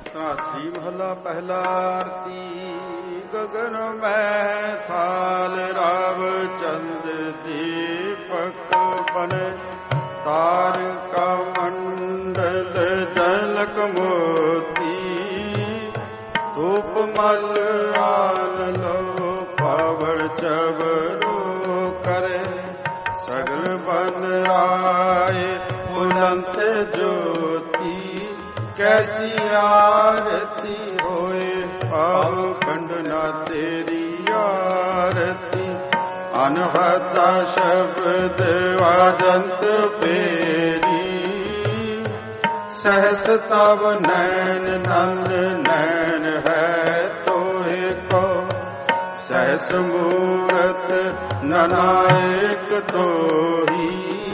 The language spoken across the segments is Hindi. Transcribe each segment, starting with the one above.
ਧਨਾਸਰੀ ਮਹੱਲਾ ਪਹਿਲਾ। ਆਰਤੀ ਗਗਨ ਮਹਿ ਥਾਲ ਰਾਵ ਚੰਦ ਦੀਪਕ ਬਨ ਤਾਰਿਕਾ ਮੰਡਲ ਜਲਕ ਮੋਤੀ ਧੂਪ ਮਲ ਆਨ ਲੋ ਪਾਵੜ ਚਵਰੋ ਕਰੇ ਸਗਲ ਬਨ ਰਾਏ ਬੁਲੰਦ ਜੋਤੀ ਕੈਸੀ ਆਰਤੀ ਹੋਏ ਆਉ ਖੰਡਨਾ ਤੇਰੀ ਆਰਤੀ ਅਨਹਤਾ ਸ਼ਬਦ ਵਾਜੰਤ ਫੇਰੀ ਸਹਸ ਤਵ ਨੈਣ ਨੰਦ ਨੈਣ ਹੈ ਤੋਹਿ ਕੋ ਸਹਸ ਮੂਰਤ ਨਨਾਇਕ ਤੋਹੀ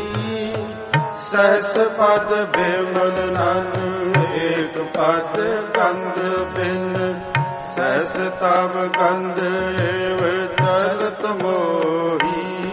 ਸਹਸ ਪਦ ਬਿਮਲ ਨਨ ਏਕ ਪਦ ਗੰਧ ਬਿਨ ਸਹਸ ਤਵ ਗੰਧ ਏਵ ਚਲਤ ਮੋਹੀ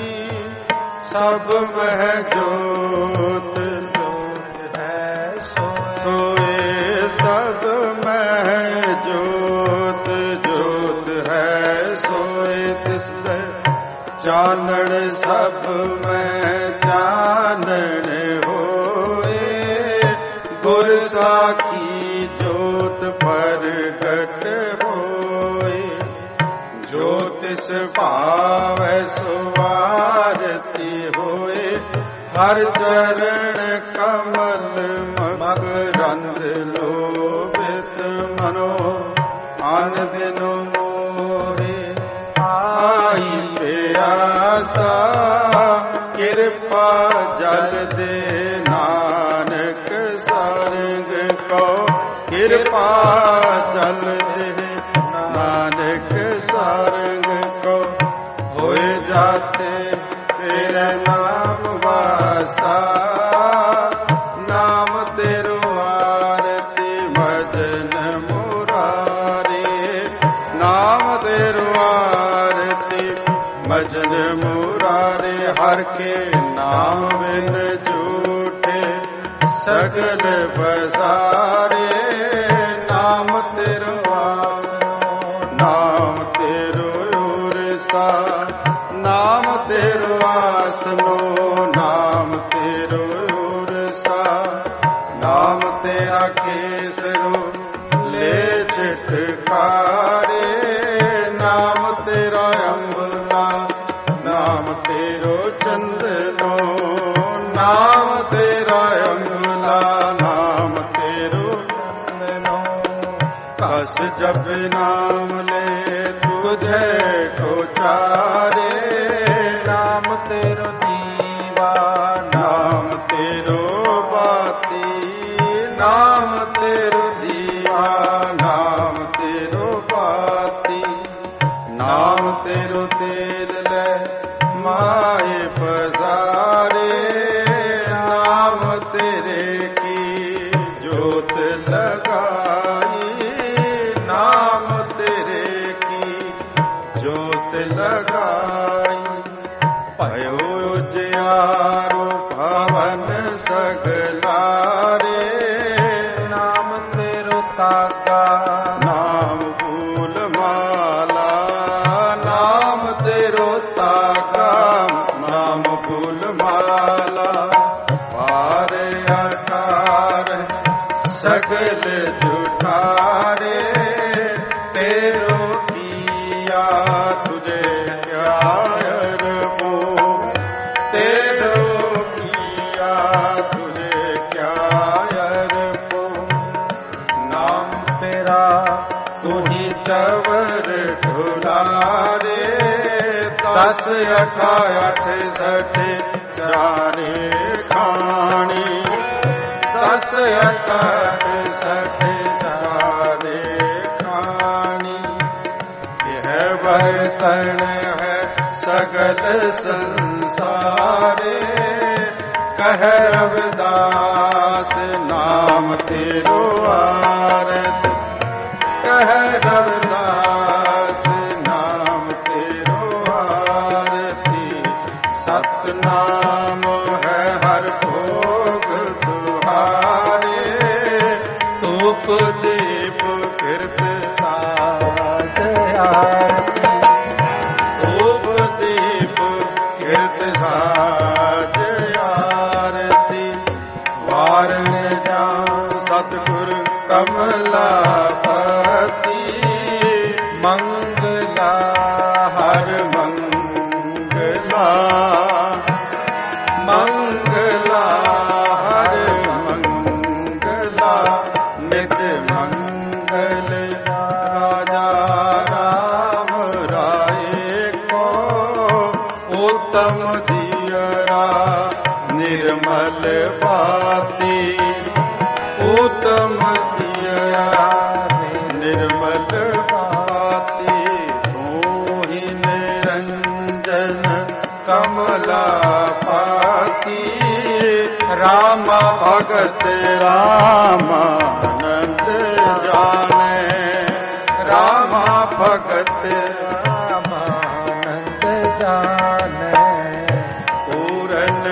ਸਭ ਮਹਿ ਜੋਤ ਜੋਤ ਹੈ ਸੋਏ ਸਭ ਮਹਿ ਜੋਤ ਜੋਤ ਹੈ ਸੋਏ ਤਿਸ ਚਾਨਣ ਸਭ ਮੈਂ ਚਾਨਣ ਹੋਏ ਗੁਰ ਸਾਖੀ ਜੋਤ ਪ੍ਰਗਟ ਹੋਏ ਜੋ ਤਿਸ ਭਾਵੈ ਸੁਵਾਰਤੀ ਹੋਏ ਹਰ ਚਰਨ ਕਮਲ ਮਕਰੰਦ ਲੋਭਿਤ ਮਨੋ ਆਨ ਦਿਨ ਮੋਹੇ ਆਈ ਪਿਆਸਾ ਕਿਰਪਾ ਜਲ ਦੇ ਨਾਨਕ ਸਰੰਗ ਕੋ ਕਿਰਪਾ ਜਲ ਦੇ ਨਾਨਕ ਸਰੰਗ ਕੋ ਹੋਏ ਜਾਤੇ ਤੇਰੇ ਨਾਮ ਵਾਸਾ ਨਾਮ ਤੇਰੋ ਆਰਤੀ ਭਜਨ ਮੁਰਾਰੇ ਨਾਮ ਤੇਰੋ ਆਰਤੀ ਭਜਨ ਮੁਰਾਰੇ ਹਰ ਕੇ ਨਾਮ ਬਿਨ ਝੂਠੇ ਸਗਲ ਬਸਾਰੇ ਨਾਮ ਤੇਰੋ ਆਸਨੋ ਨਾਮ ਤੇਰੋ ਉਰਸਾ ਨਾਮ ਤੇਰੋ ਆਸਨੋ ਨਾਮ ਤੇਰੋ ਉਰਸਾ ਨਾਮ ਤੇਰਾ ਕੇਸਰੋ ਲੈ ਛਟਕਾਰੇ ਨਾਮ ਤੇਰਾ ਅੰਬਲਾ ਨਾਮ ਤੇਰੋ ਚੰਦਨੋ ਨਾਮ ਤੇਰਾ ਅੰਬਲਾ ਨਾਮ ਤੇਰੋ ਚੰਦਨੋ ਕਸ ਜਪ ਨਾਮ ਲੈ ਤੁਝੇ ਕੋ ਚਾਰੇ ਨਾਮ ਤੇਰੋ ਦੀਵਾ ਨਾਮ ਤੇਰੋ ਬਾਤੀ ਨਾਮ ਤੇਰੋ ਦੀਵਾ ਨਾਮ ਤੇਰੋ ਬਾਤੀ ਨਾਮ ਤੇਰੋ ਤੇਲ ਲੈ ਮਾਏ ਪਸਾਰੇ ਨਾਮ ਤੇਰੇ ਕੀ ਜੋਤ ਲਗਾਈ ਨਾਮ ਤੇਰੇ ਕੀ ਜੋਤ ਲਗਾਈ ਭਇਓ ਉਜਿਆਰੋ ਭਵਨ ਸਗਲਾਰੇ ਨਾਮ ਤੇਰੋ ਤਾਗਾ ਨਾਮ ਫੂਲ ਮਾਲਾ ਨਾਮ ਤੇਰੋ ਤਾਗਾ ਨਾਮ ਫੂਲ ਮਾਲਾ ਪਾਰ ਆਕਾਰ ਸਗਲ ਝੂਠਾਰੇ ਤੇਰੋ ਕੀਆ ਤੁਝੇ ਕਿਆ ਅਰਪੋ ਤੇਰੋ ਕੀਆ ਤੁਝੇ ਕਿਆ ਅਰਪੋ ਨਾਮ ਤੇਰਾ ਤੁਹੀ ਚਵਰ ਢੁਲਾਰੇ 10 8 68 ਚਾਰੇ ਖਾਣੀ 10 8 68 ਚਾਰੇ ਖਾਣੀ ਇਹ ਬਰਤਨ ਹੈ ਸਗਲ ਸੰਸਾਰੇ ਕਹਿ ਰਵਿਦਾਸ ਨਾਮ ਤੇਰੋ ਆਰਤ ਕਹਿ ਰਵਿਦਾਸ ਨਾਮ ਤੇਰੋ ਆਰਤੀ ਸਤਨਾਮ ਹੈ ਹਰ ਭੋਗ ਤੁਹਾਰੇ ਧੂਪ ਦੇ कीर्त साज आरती धूप दीप कीर्त साज आरती वार जाऊं सतगुरु कमलापति मंगला हर मंगला मंगला हर मंगला नित मंगल राजा राम राय को उत्तम दियरा निर्मल बाती उत्तम दियरा निर्मल बाती मोहि निरंजन कमलापति राम भगत रामानंद जाने राम भगत रामानंद जाने पूरन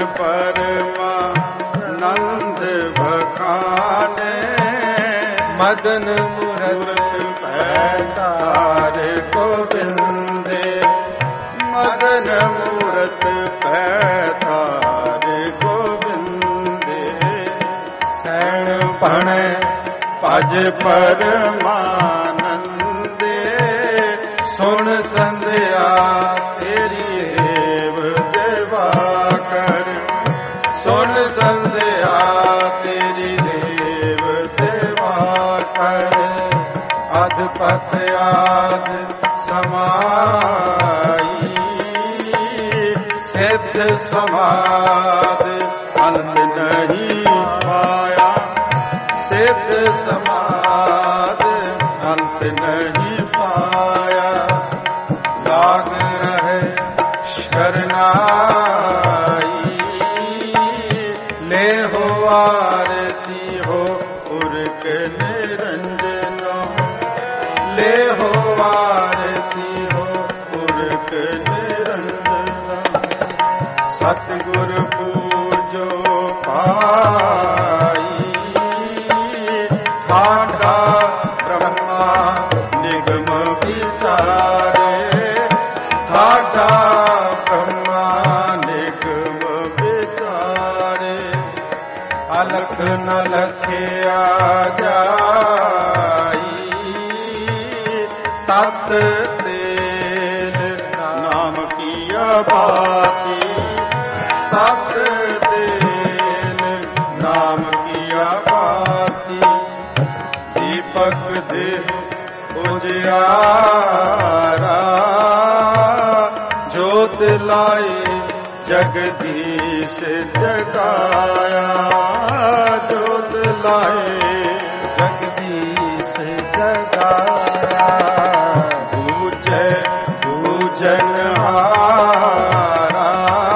परमानंद बखाने मदन मूरत पैतार गोविंदे मदन मूरत पैतार गोविंदे सैण पण भज परमानंदे सुन संध्या तेरी देव देवा कर सुन संध्या तेरी देव देवा कर अधपत आद समाई सिद्ध समाद अंत नहीं पाया सिद्ध समाद अंत नहीं पाया लाग रहे शरणाई ले हो आरती हो उर्क निरंजनो ले हो आरती हो उर्क निरंजनो सतगुर पूजो पाई ठाठा ब्रह्मा निगम विचारे ठाठा ब्रह्मा निगम विचारे अलख न लखिया जाई तत तेल नाम किया बाती तत तेल नाम किया बाती दीपक देह उजियारा ज्योत लाए जगदीश जगाया ज्योत लाए जगदीश जगाया पूजे पूजन हारा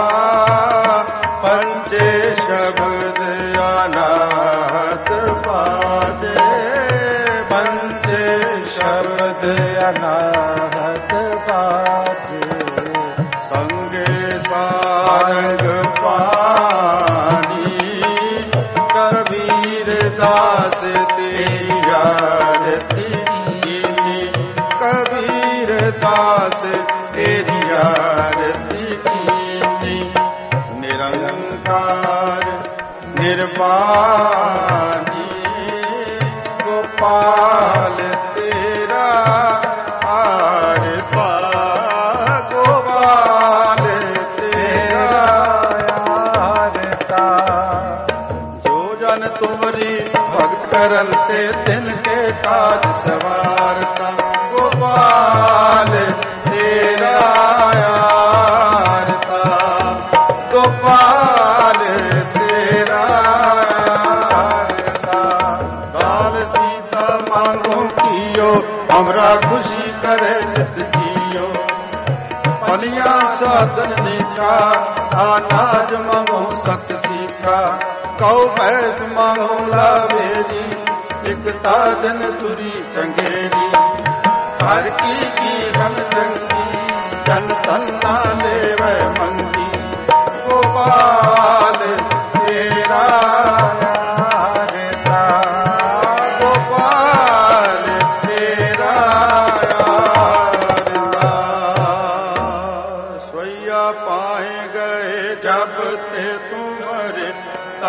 पंचे शब्द अनाहत बाजे पंचे शब्द अनाहत बाजे संगे सारंग पानी कबीर दास तेरी आरती कीनी कबीर दास तेरी आरती कीनी निरंकार निर्वाणी गोपाल तेरा आरता गोपाल तेरा आरता जो जन तुमरी भक्त करते तिनके काज सवारता गोपाल तेरा आरता गोपाल तेरा आरता दाल सीता मांगो कियो हमरा खुशी करे नित जियो पलिया साधन निका अनाज मांगो सत सीखा कौ भैंस मांगो लावेरी एक ताजन तुरी चंगेरी हर की हम चंगी जन तन्ना लेवे मंगी गोपाल तेरा आरता गोपाल तेरा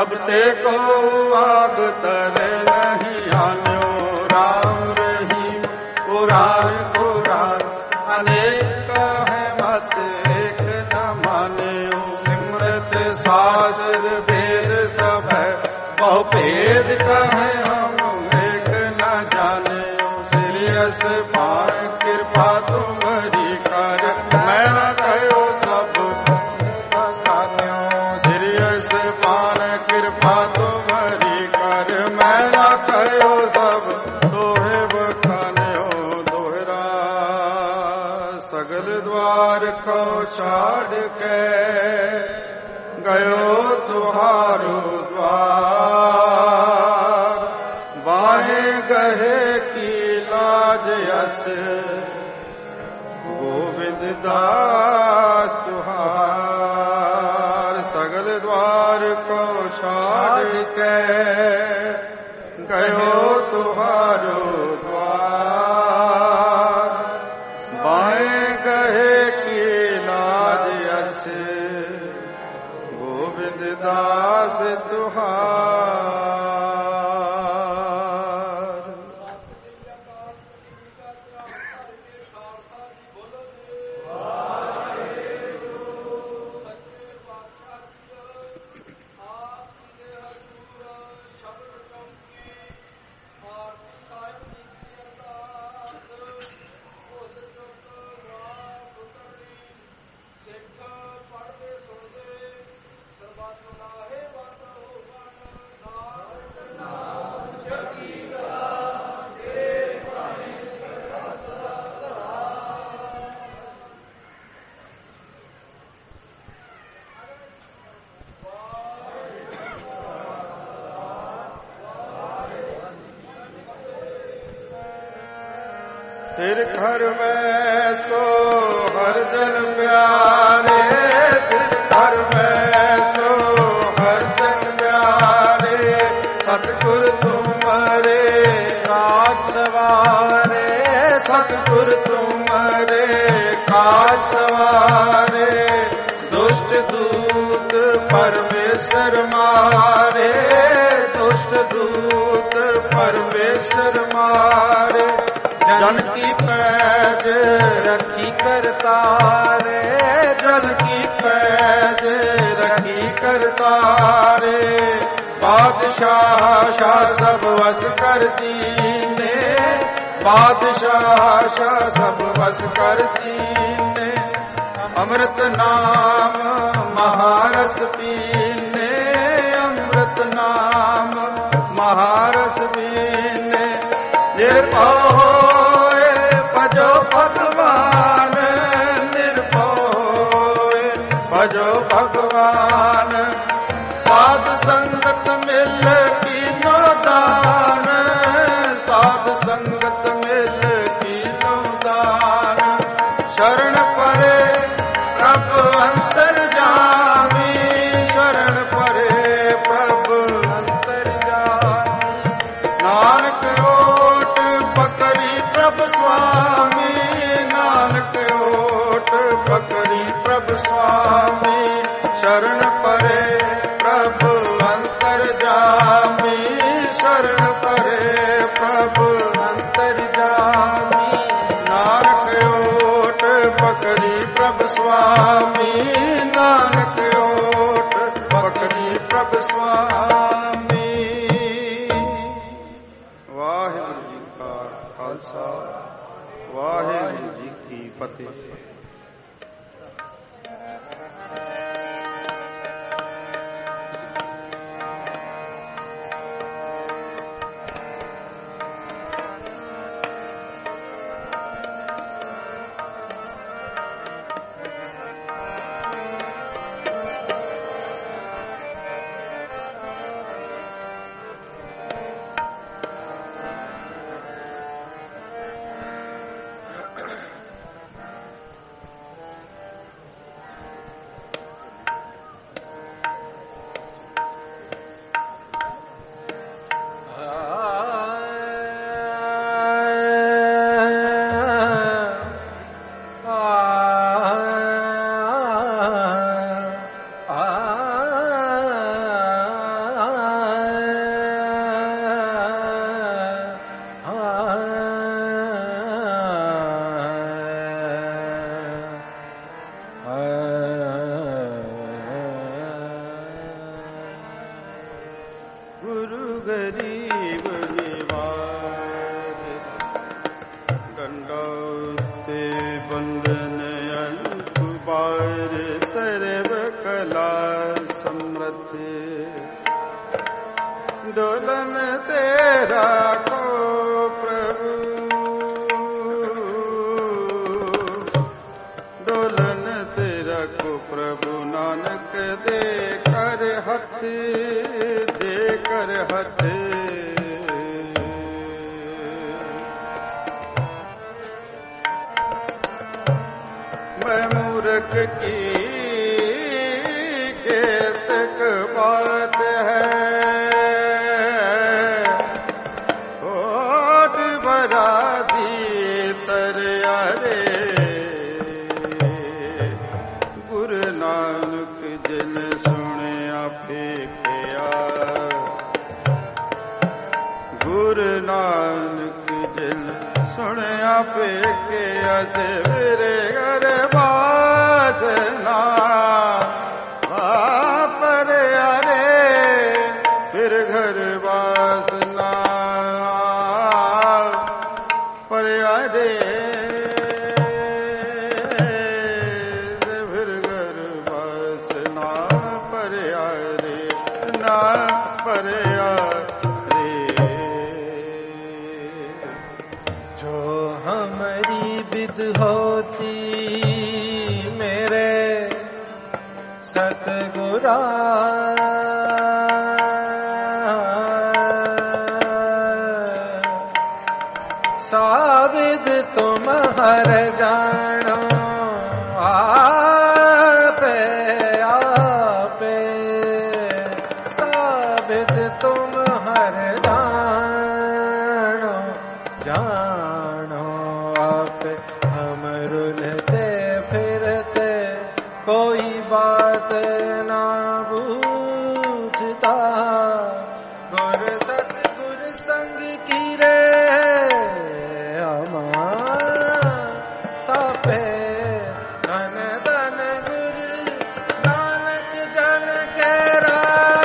जब ते को आग तरे नहीं आन्यो राम रहीम कुरान कुरान अनेक है मत एक न मान्यो सिमरत शास्त्र वेद सब है बहु भेद कहे हम एक न जान्यो सिरियस पार कृपा तुम्हारी कर मैं न कहो सब सिरियस पार कृपा तुम्हारी कर मैं न कहो सब दोहे बखान्यो दोहरा सगल द्वार को छाड़ के गयो तुहारो द्वार बाहे गहे की लाज यस गोविंद दास तुहार सगल द्वार को छाड़ के गयो तुहारो द्वार बाहे गहे की लाज यस गोविंद दास तुहार फिर घर में सो हर जन प्यारे फिर घर में सो हर जन प्यारे सतगुर तुम्हारे काज सवारे सतगुर तुम्हारे काज सवारे दुष्ट दूत परमेश्वर मारे दुष्ट दूत परमेश्वर मारे जन की पैज रखी करतारे जन की पैज रखी करतारे बादशाह शाह सब वस कर दीने बादशाह शाह सब वस कर दीने अमृत नाम महारस पीने अमृत नाम महारस पीने निर्भय भजो भगवान निर्भय भजो भगवान साध संगत मिल कीनो दान साध संगत मिल कीनो दान शरण परे प्रभु अंतर्जामी शरण परे प्रभु अंतर्जामी नानक ओट पकड़ी प्रभु स्वामी नानक ओट पकड़ी प्रभु स्वामी शरण परे प्रभु अंतर्जामी शरण परे प्रभु अंतर्जामी नानक ओट पकड़ी प्रभु स्वामी नानक ओट पकड़ी प्रभु स्वामी वाहिगुरु जी का खालसा वाहिगुरु जी की फतेह। मूर्ख की केतक बात है, होठ भरा दी तरया रे, गुरु नानक जिन सुनिया फेंकिया, गुरु नानक जिन सुनिया फेंकिया से मेरे घर बासना पर अरे फिर घर बासना पर अरे फिर घर बासना पर अरे ना पर विद होती मेरे सतगुरा, साविद तुम हर जानो आपे आपे, साविद तुम हर जानो जानो आपे, हम रुलते फिरते कोई बात ना बूझता, गुर सतगुर संग की रे तापे, धन धन गुरु नानक जन केरा,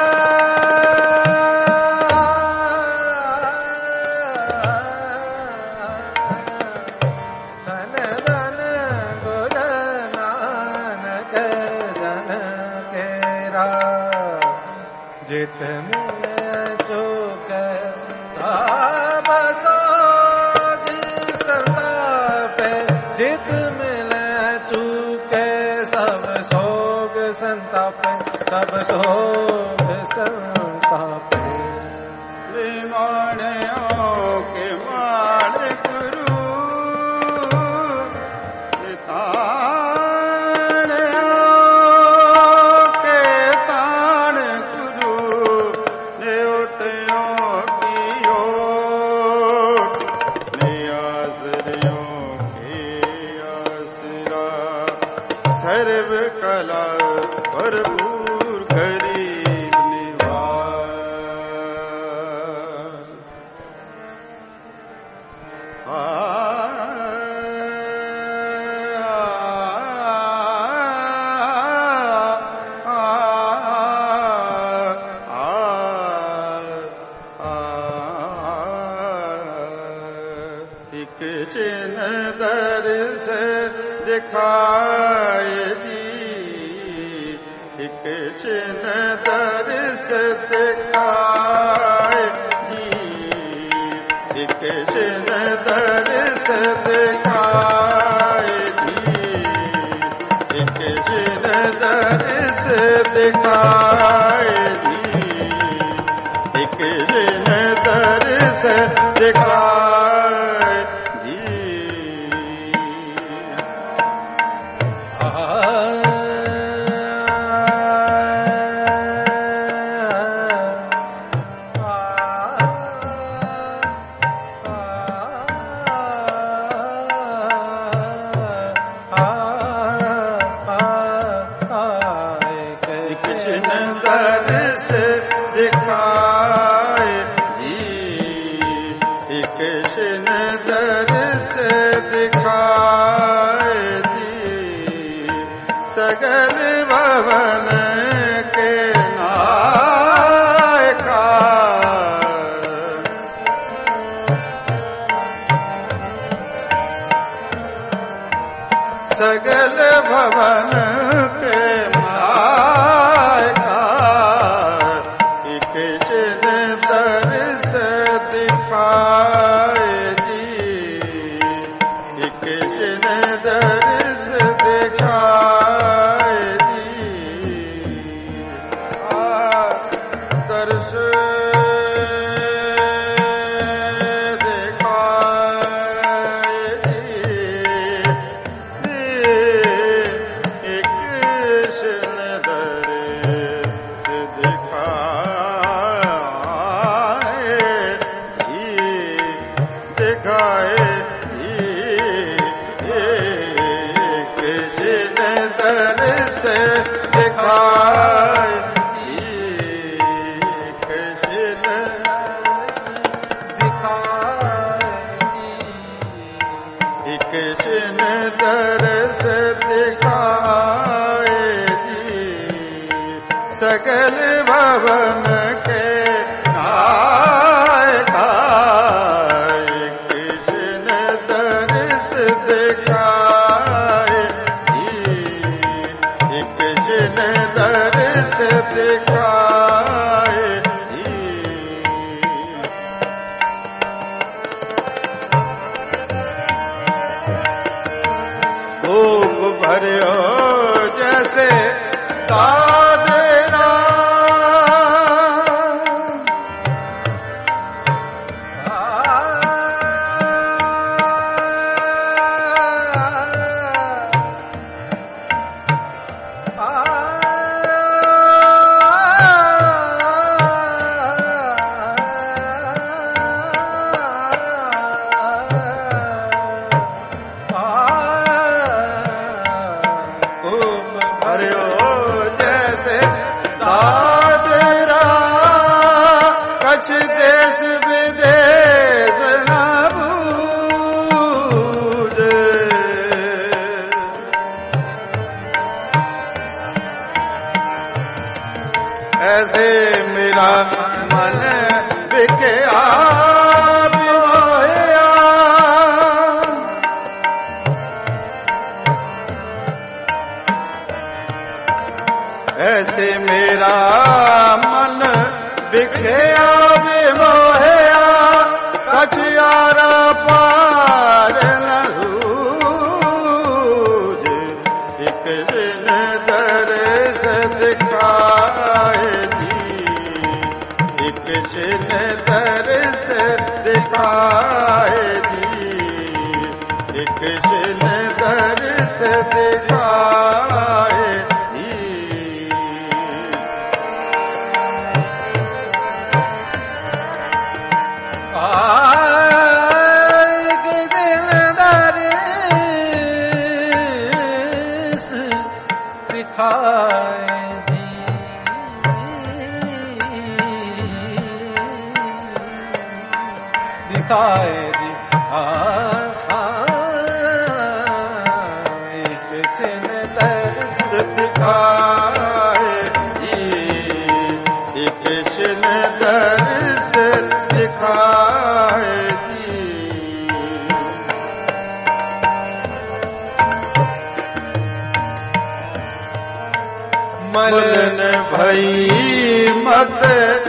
धन धन गुरु नानक जन केरा, जित मिले चूक सब सोग संतापे, जित मिले चूके सब सोग संतापे, सब सोग संतापे। माणियों के मान गुरु, ताणियों के ताण गुरु, न्योटियों की ओट, नियासरियों की आसरा, सर्व कला भरपूर गरीब निवास, एक चिन्ह दर्श दिखाए दी, एक चिन्ह दर्श दिखाए दी, एक चिन्ह दर्श दिखाए दी, एक चिन्ह दर्श दिखाए दी, एक चिन्ह दर्श दिखाए दी। दर्श दिखाए जी, एक शिन दर्श दिखाए जी, सगल भवन के नायका, सगल भवन के नायका, एक शिन दर्श दिखाए जी, एक शिन दर्श दिखाए जी, दर्श दिखाए जी, दिखाए कृष्ण दर्श दिखाए कृष्ण कृष्ण दर्श दिखाए सकल भवन के कृष्ण दर्श दिखाए कृष्ण दर्श दिखाए खूब भरियो जैसे दादरा देश विदेश न बूझे ऐसे मेरा मन बिकया ऐसे मेरा मन बिखया मोहया कछियारा पार न सूझ एक दिन दर्श दिखाए एक दिन दर्श दिखाए एक दिन दर्श दिखाए दिखाए दी कृष्ण दर्श दिखाए कृष्ण दर्श दिखाए मलन भई मत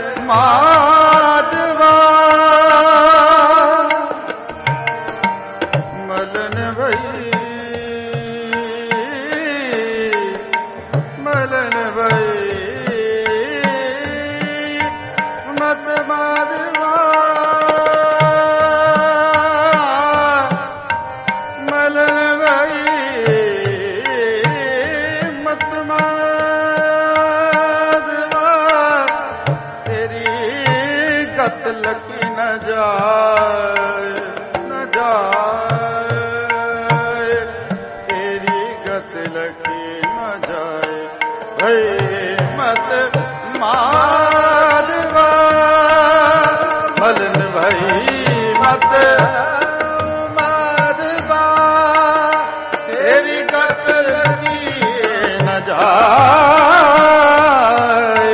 माधवा मलन भई मत माधवा मलन भई मत लकी न जाए तेरी गत लकी न जाए भई मत मारवा मलन भई मत मारवा तेरी गत लकी न जाए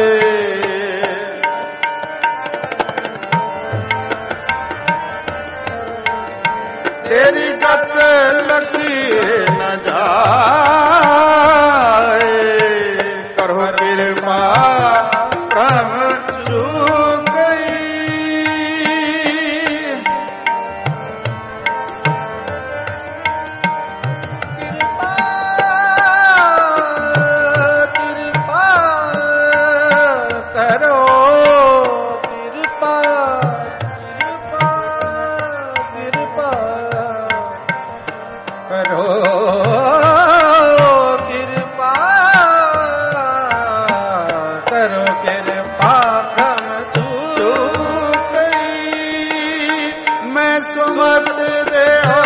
तेरी गत लकी न जाए करो कृपा प्रभ जू गई कृपा करो करो कृपा सुमत देहो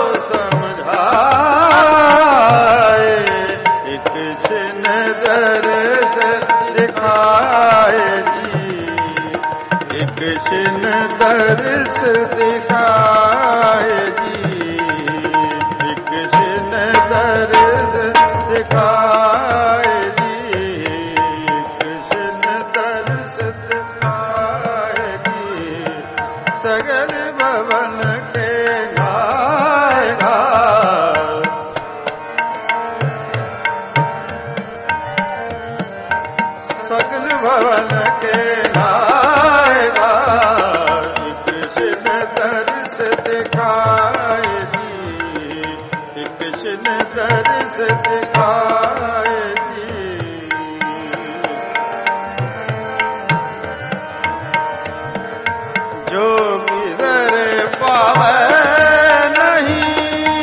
समझाए, एक छिन दर्श दिखाए जी, एक छिन दर्श दिखाए जी, एक छिन दर्श दिखाए जी, एक छिन दर्श दिखाए जी, सगल भवन के गाएगा, सगल भवन के गाएगा, एक छिन दर्श दिखाए जी, एक छिन दर्श दिखाए जी। जो किधर पावे नहीं,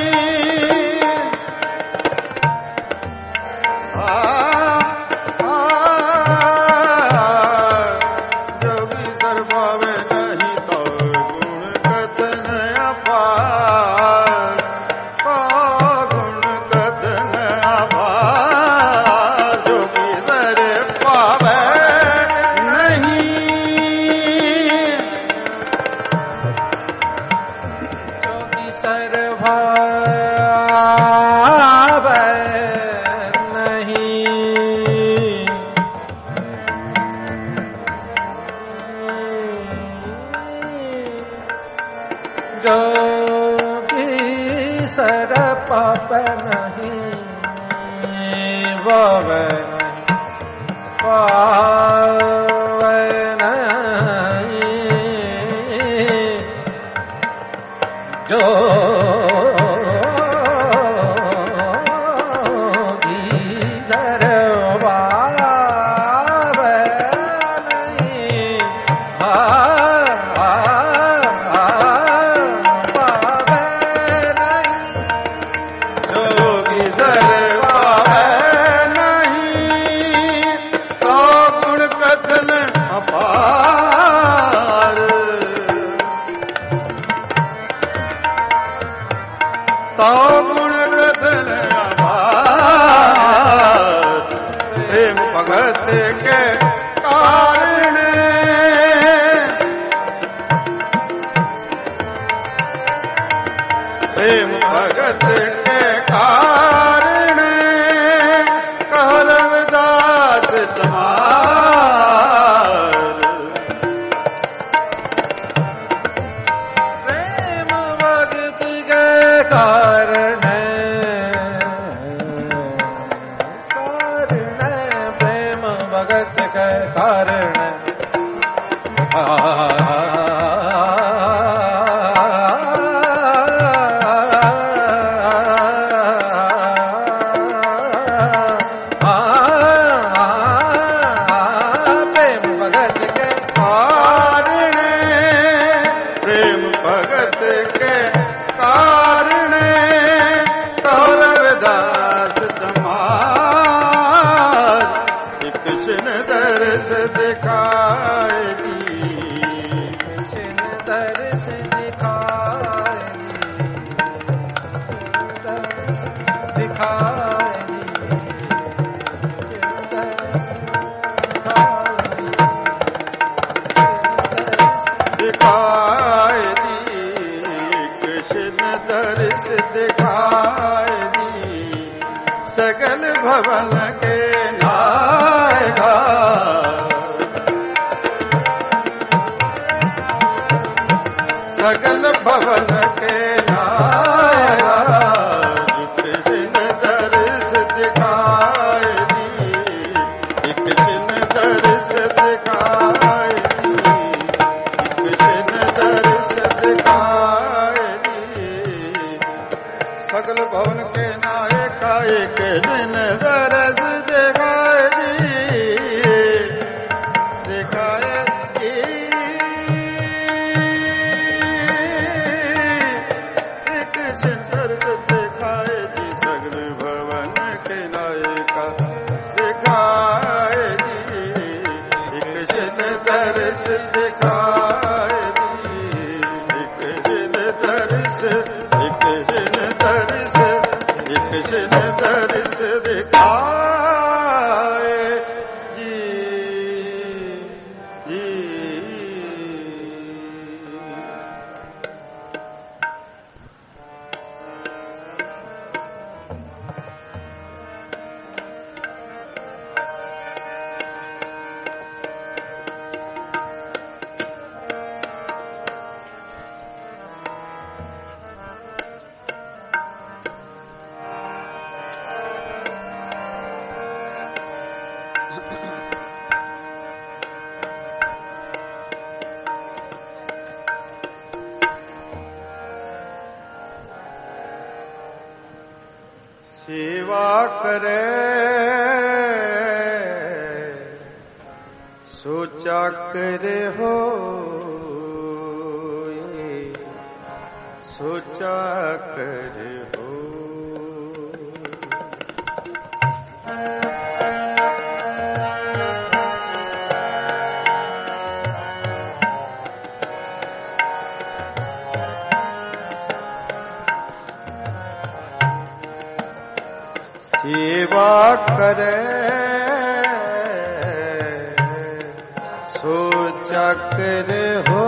जोगी सर पावे नहीं तो गुण कथन अपार, गुण कथन अपार, जोगी सर पावे नहीं, जोगी सर भावै नहीं, जोगी सर पाप नहीं, भावै नहीं, पावै नहीं, जोगी सर भावै नहीं, जोगी सर पावे नहीं तो गुण कथन अपार, तो गुण कथन अपार, प्रेम भगत के कारण, प्रेम भगत के कारण, कहलवदास समार, प्रेम भगत के कारण, प्रेम भगत के कारण, प्रेम भगत के कारण, प्रेम भगत के कारण, कहलवदास समार, एक छिन दर्श दिखाए जी, छिन दर्श दिखाए दर्श दिखाए दिखाए दी, कृष्ण दर्श दिखाए दी, सगल भवन के नायका, सगल भवन के नायका, कृष्ण दर्श दिखाए दी, कृष्ण दर्श दिखाए दी, कृष्ण दर्श दिखाए दी, सगल भवन के नायका, एक दिन दर्श दिखाए दी, दिखाए दी, एक दिन दर्श दिखाए दी, सगल भवन के नायका दिखाए दी, एक दिन दर्श दिखाए दी, एक दिन दर्श एक जिन दर्श एक जिन दर्श दिखाए जी जी। सेवा करे सोचा करे हो सोचा करे हो। सेवा करे सोचा करे हो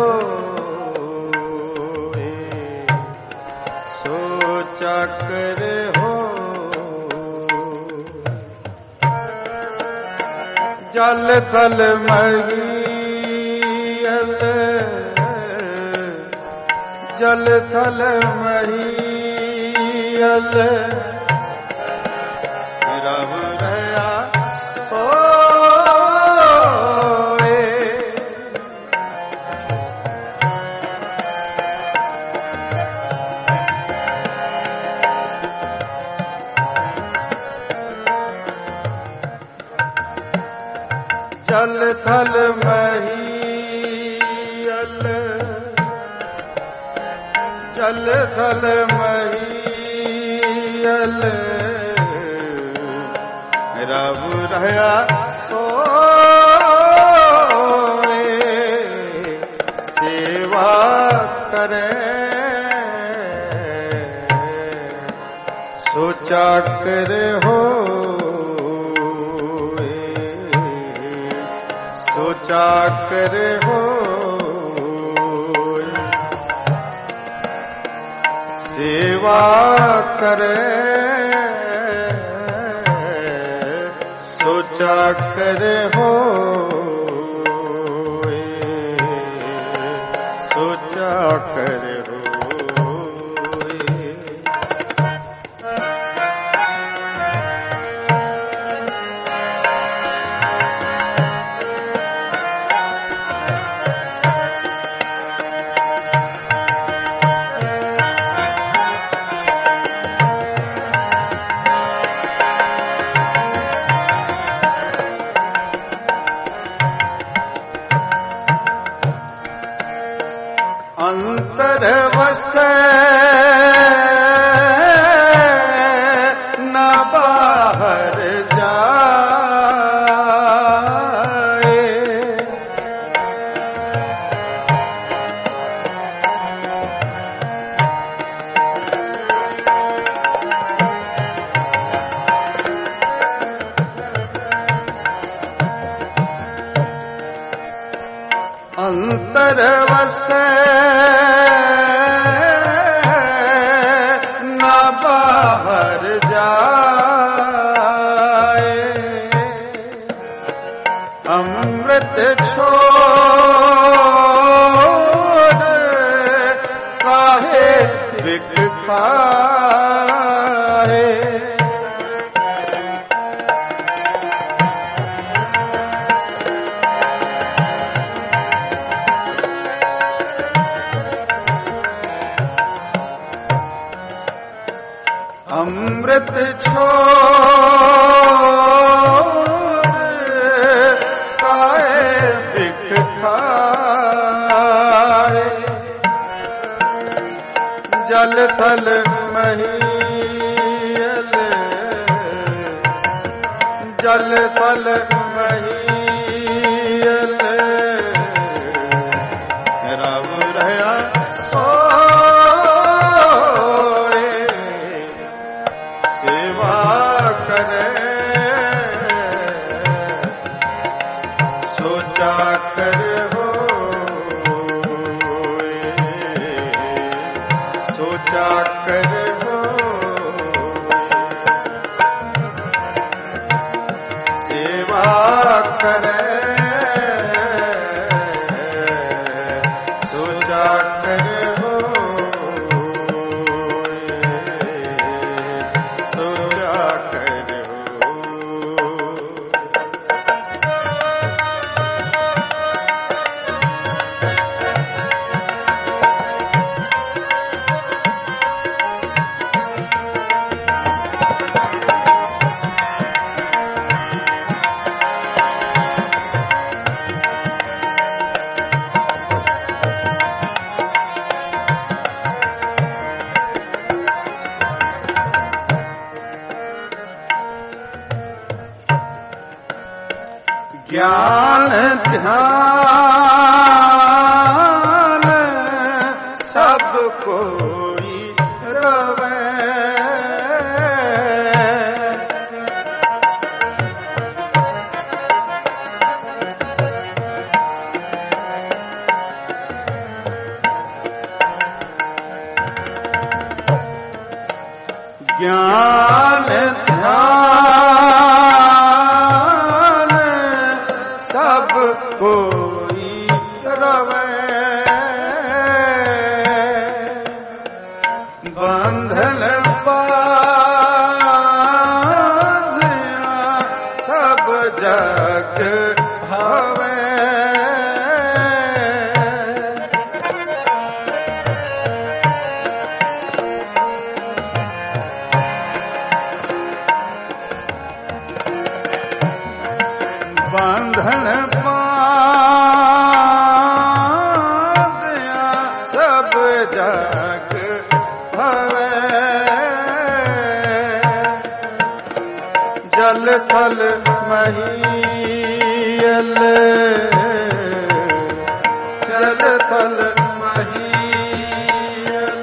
सोचा करे हो। जल थल महियल जल थल महियल रब रया सोए। जल थल महियल जल थल महियल रब रहा सोए। सेवा करे सोचा करे हो सोचा करे हो। सेवा करे सोचा करे हो सोचा करे हो। अंतर वसे न बाहर जाए। अंतर वसे न बाहर जाए। अमृत छोड़ काहे बिक खाए। अमृत छोड़ काहे बिक खाए। जल थल महियल जल थल महियल रब रहा सोए। चाकर हो सेवा करे सो चाकर हो सो चाकर हो ज्ञान ध्यान सब कोई रवे ज्ञान ध्यान सब कोई रवे बंधन बांधिया सब जग हवे बंधन बांधिया सब जग भवे जल थल महियल जल थल महियल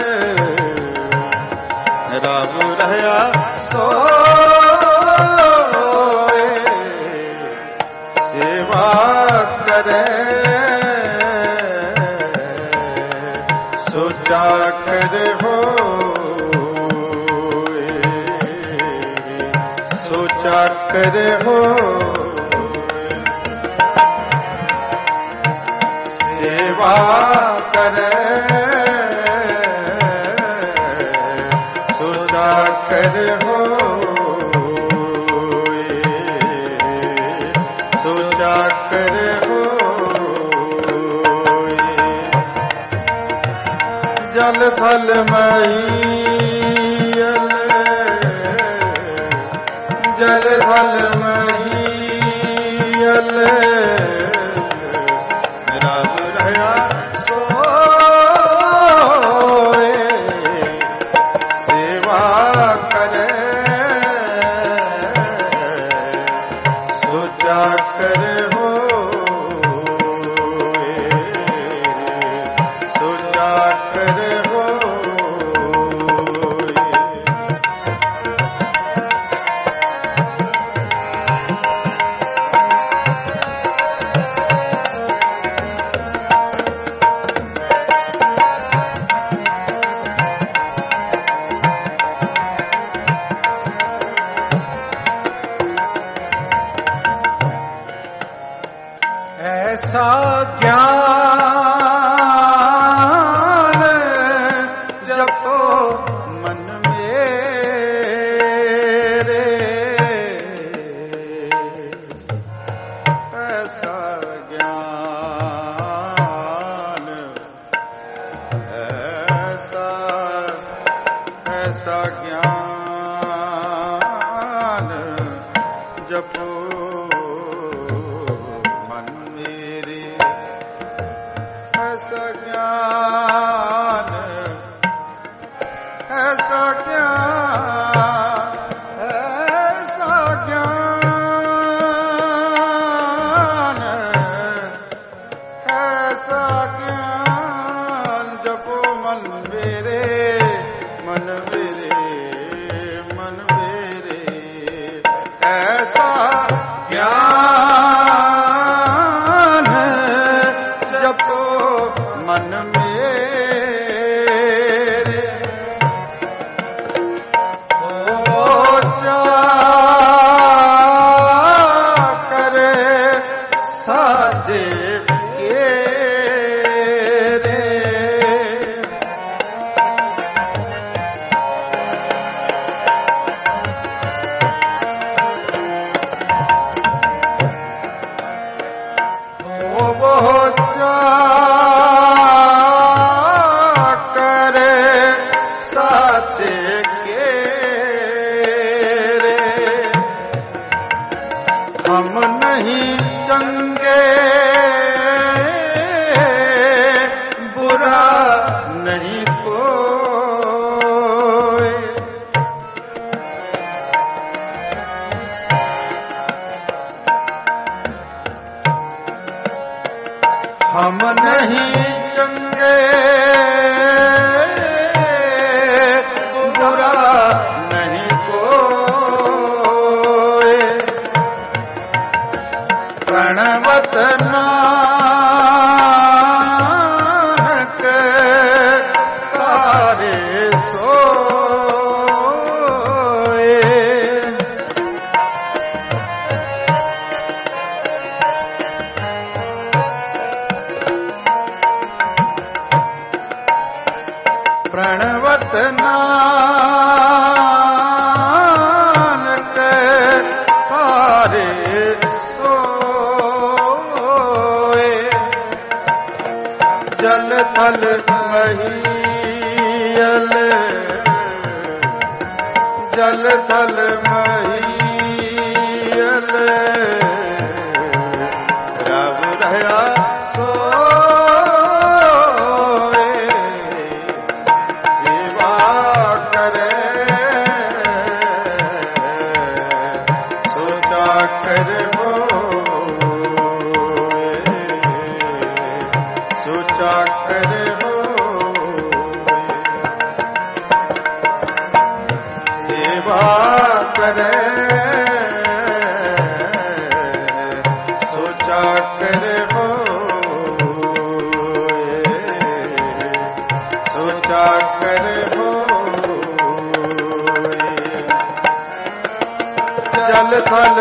राम रहया सो सेवा करे सो चाकर हो सो चाकर हो सेवा करे सो चाकर हो सो चाकर हो जल थल महियल जल थल महियल राम रहया सोए सेवा करे सो चाकर हो सो चाकर हो ऐसा ज्ञान जपो मन मेरे ऐसा ज्ञान ऐसा ऐसा ज्ञान जपो ऐसा ज्ञान ऐसा ज्ञान ऐसा ज्ञान ऐसा ज्ञान जपो मन मेरे मन मेरे मन मेरे ऐसा ज्ञान जपो मन मेरे कोई। हम नहीं चंगे बुरा नहीं कोई। प्रणवत नानक तारे सोए। प्रणवत नानक तारे सोए। जल थल महीयल जल थल महीयल रब रहा सोए। सेवा करे सोचा कर सोचा कर सेवा करे सोचा कर सोचा कर जल थल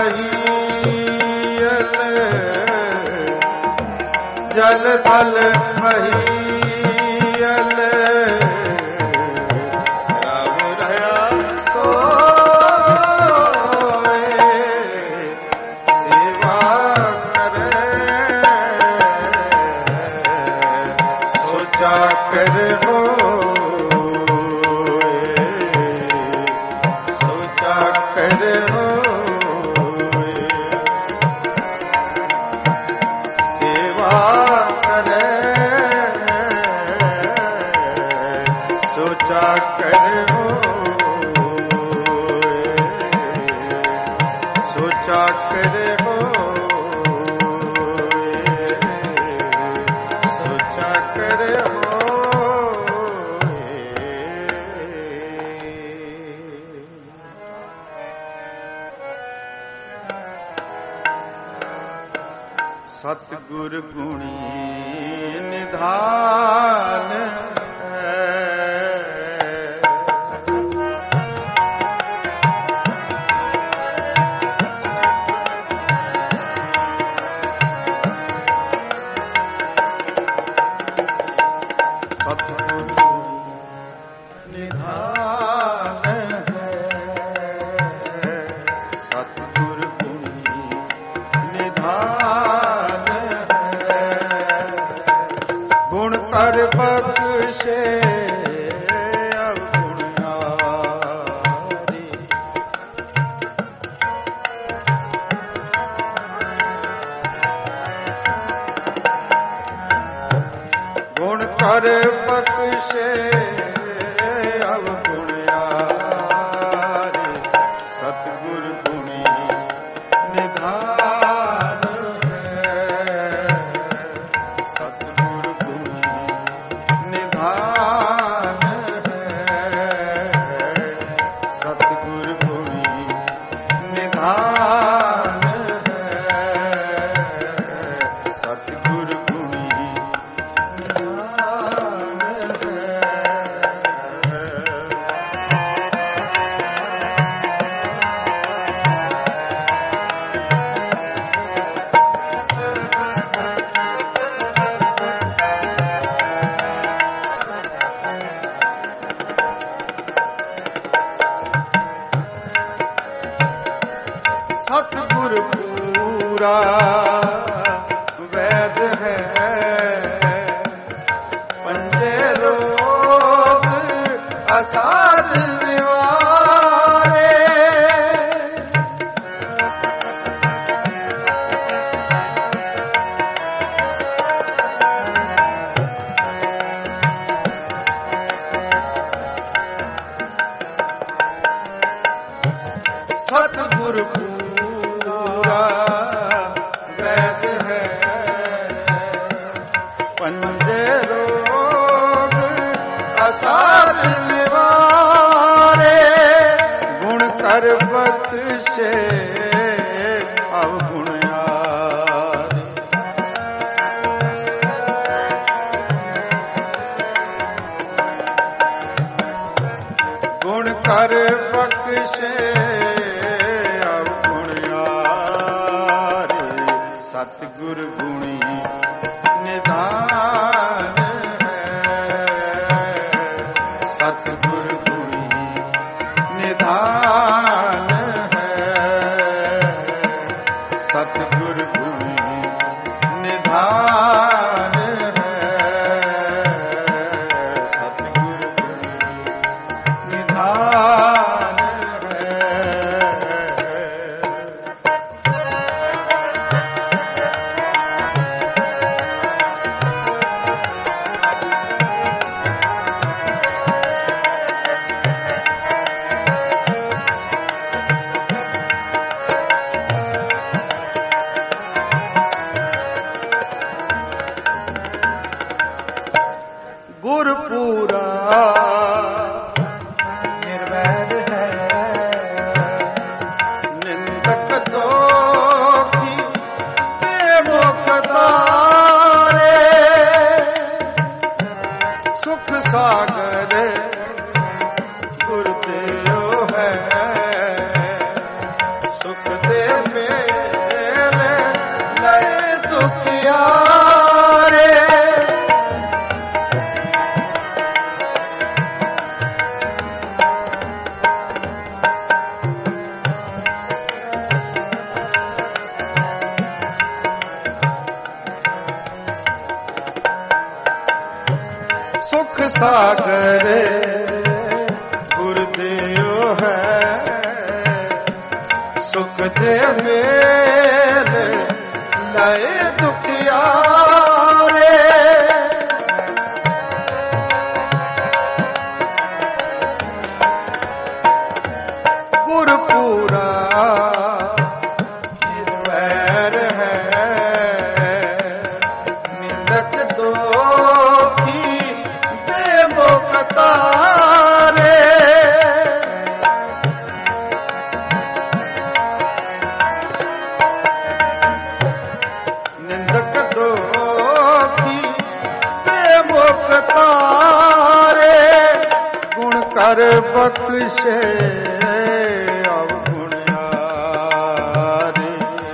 महीयल जल थल महीयल रब रहा सोए। सेवा करे सोचा कर सोचा कर सेवा करे सोचा कर सोचा कर सोचा कर सतगुर गुणी निधान है। सतगुर निधान है। सतगुर गुणी निधान गुण कर बख्शे अवगुणारी। गुण कर बख्शे अवगुणारी। सतगुर गुणी निधान सतगुर गुणी निधान सतगुर गुणी निधान सतगुर गुणी सतगुर पूरा वैद है। पंजे रोग असाध निवारे। सतगुरु पूरा वैद है, पंजे रोग असाध निवारे, गुण कर बख्शे अवगुण यारे। गुण कर बख्शे अवगुण यारे, सतगुर गुणी निधान है, सतगुर गुणी निधान है, सतगुर गुणी निधान है, सतगुर गुणी निधान है। गुरपुरा निर्वैर है, निंदक दोखी बेमुखतारे, सुख सागर गुरुदेव है, सुख दे मेले लय दुखियारे। सुख सागर गुरुदेव है, सुख दे मेल लय दुखियारे। गुरपुरा निर्वैर है, निंदक दोखी बेमुखतारे, निंदक दोखी बेमुखतारे, गुण कर बख्शे अवगुण यारे।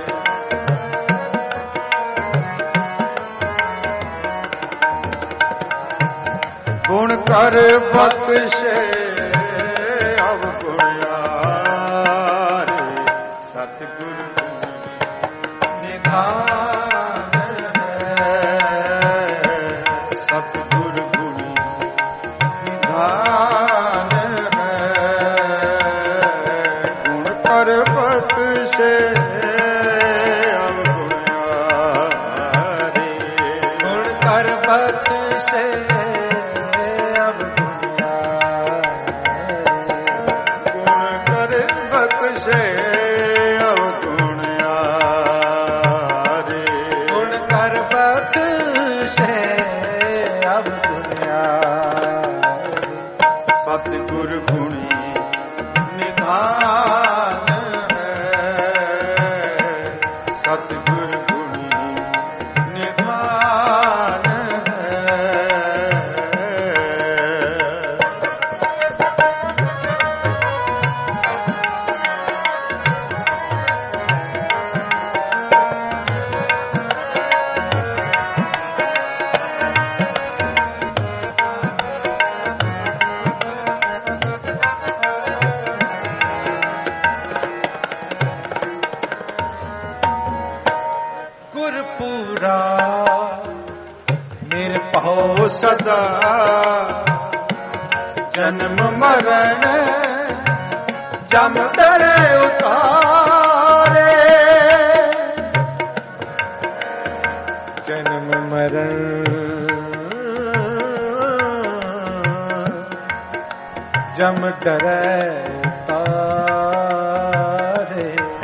गुण कर बख्शे अवगुण यारे, सतगुर निधान है, सतगुर गुणी निधान है, गुण कर बख्शे अवगुण यारे। गुण कर बख्शे अवगुण यारे, गुण कर बख्शे अवगुण यारे, गुण कर बख्शे अवगुण यारे। सतगुर गुणी निधान है, सतगुर गुणी निधान है। गुरपुरा निर्भौ सदा जन्म मरण जम दरे उतारे, जन्म मरण जम डरे तारे,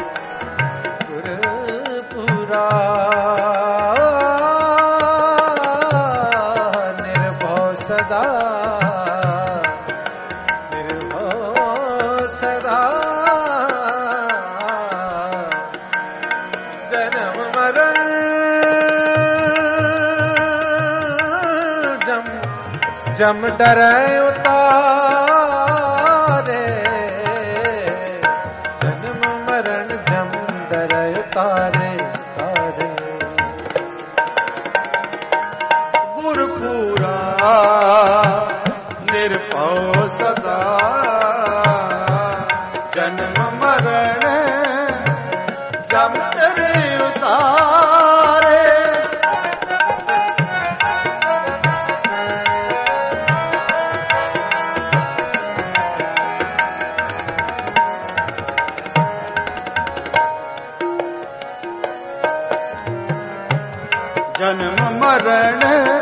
जम डरे उतारे, जन्म मरण जम डरे उतारे तारे। गुरपुरा निर्भव सदा, जन्म मरण जम डरे उतारे। जन्म मरण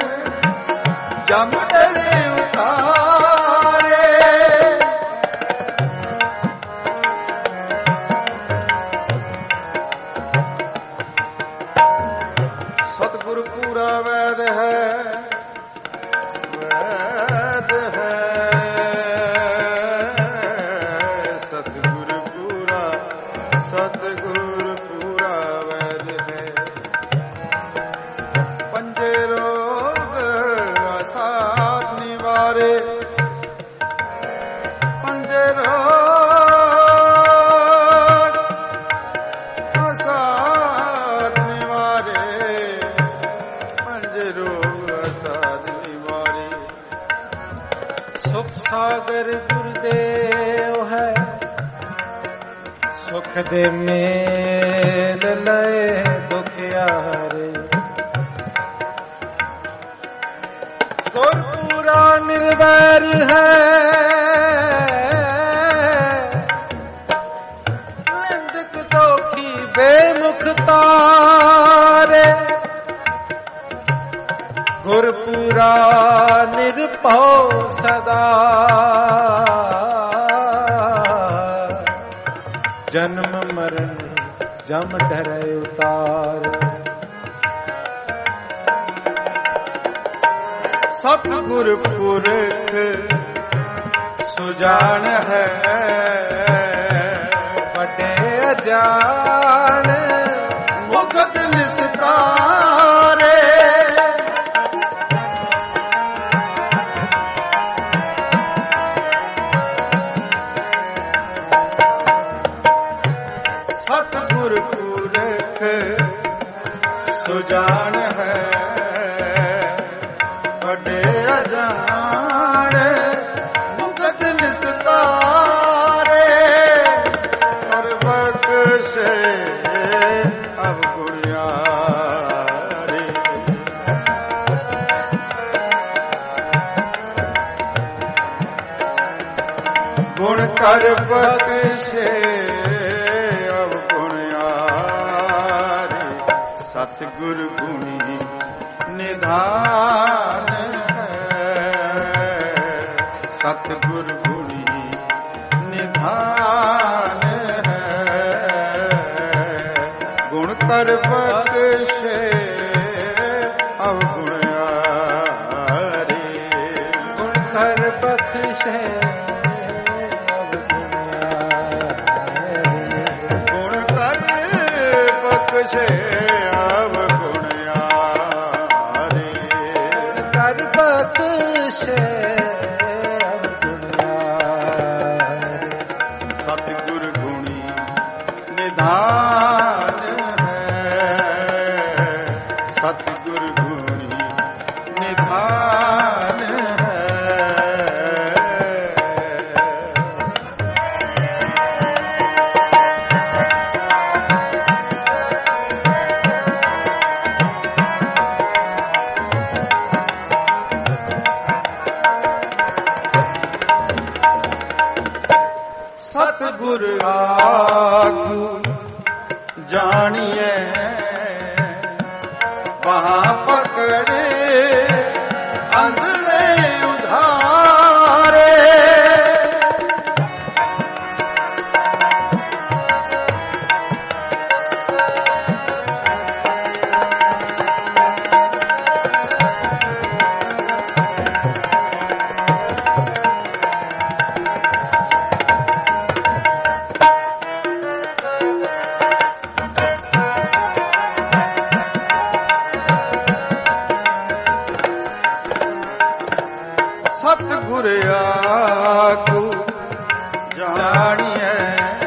जम डरे उतारे। सतगुरु पूरा वैद है, वैद है। सतगुरु पूरा, सतगुरु पूरा वैद है। पंजे रोग असाध निवारे, पंजे रोग असाध निवारे, पंजे रोग असाध निवारे। सुख सागर गुरुदेव है, सुख दे मेल लय दुखिया हरे। गुरपुरा निर्वैर है, निंदक दोखी बेमुख तारे। गुरपुरा निर्भव सदा, जन्म मरण जम डरे उतार। सतगुरु पुरख सुजान है, बड़े अजान मुगत निस्तारे। सतगुरु पुरख सुजान है, बड़े अजान मुगत निस्तारे। पर बख्शे अवगुणियारे। गुण कर बख्शे अवगुणियारे। सतगुरु गुणी निधान है, सतगुरु गुणी निधान है। गुण कर बख्शे अवगुणियारे। गुण कर बख्शे अवगुणियारे। गुण कर बख्शे अवगुणियारे। कर बख्शे अवगुणियारे। सतगुरु गुणी निधान है, सतगुरु गुणी निधान है। सतगुरु आगू जानिए, वहां पकड़े अंधले उधारे। जागू जानिए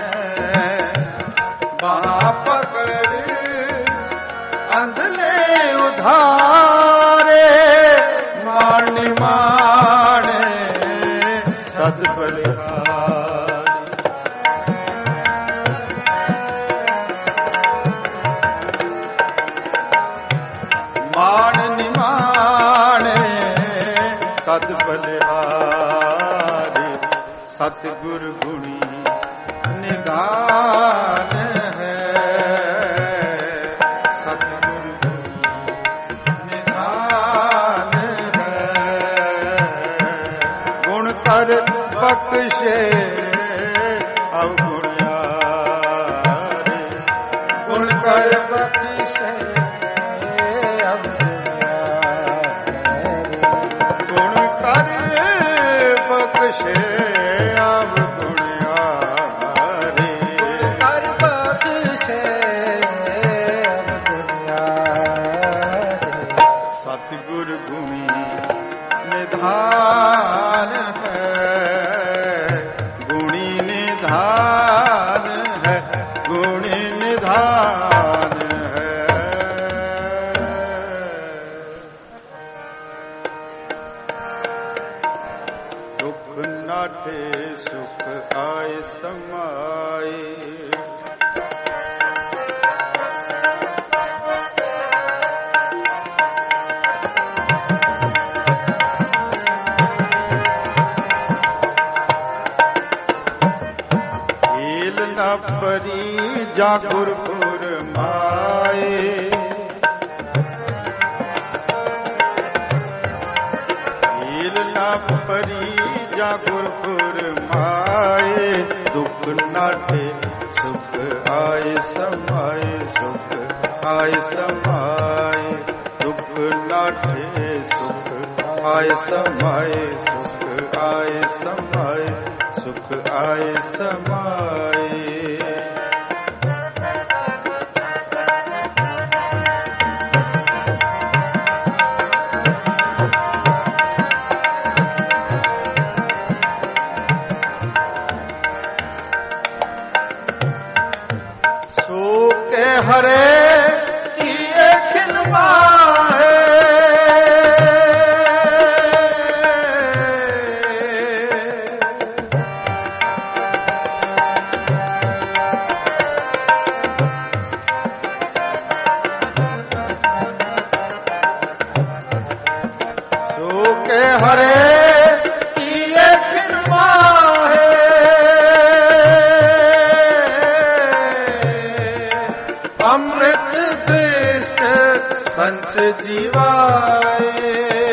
पकड़ अंधले उधारे माने माने सतबलिहारी मान निमाने सतबलिहारी सतगुर गुणी निधान है सतगुर गुणी निधान है गुण कर बख्शे अवगुणयारे गुण कर बख्शे अवगुणयारे गुण कर बख्शे सुख आए समाए हील न परी जा गुरपुर माए हील न परी जा गुरपुर माए दुख नाटे सुख आए समाए सुख आए समाए दुख नाटे सुख आए समाए सुख आए समाए सुख आए समाए हरे किए खिलवाए सो के हरे किए खिलवाए अमृत दृष्ट संत जीवाए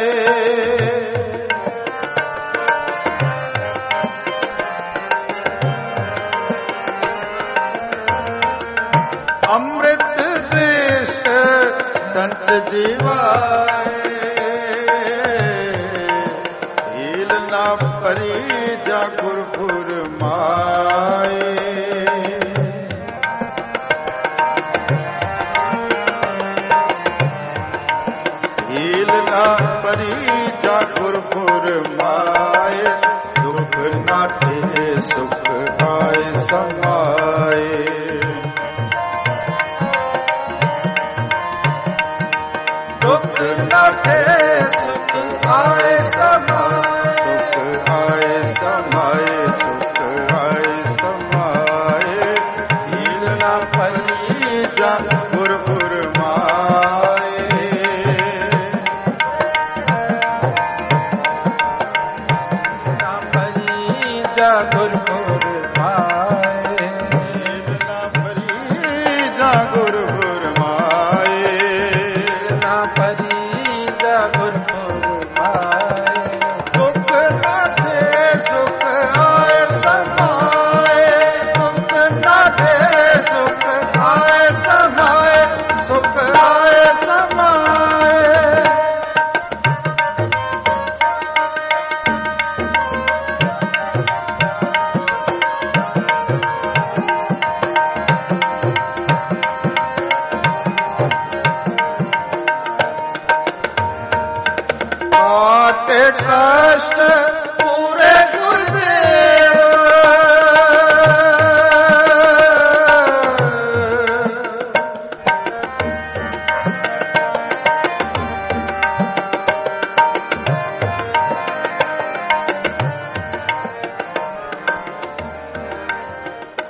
अमृत दृष्ट संत जीवाए हील ना परी जा गुरपुर माए परी जा गुरपुर माए दुख नाटे सुख आए समाए दुख नाटे सुख आए समाए सुख आए समाए सुख आए समाए हील ना परी जा गुरपुर गुरपुर माए ना परी जा गुरपुर माए ना परी जा गुरपुर माए दुख नाटे सुख आए समाए दुख नाटे सुख आए समाए सुख आए समाए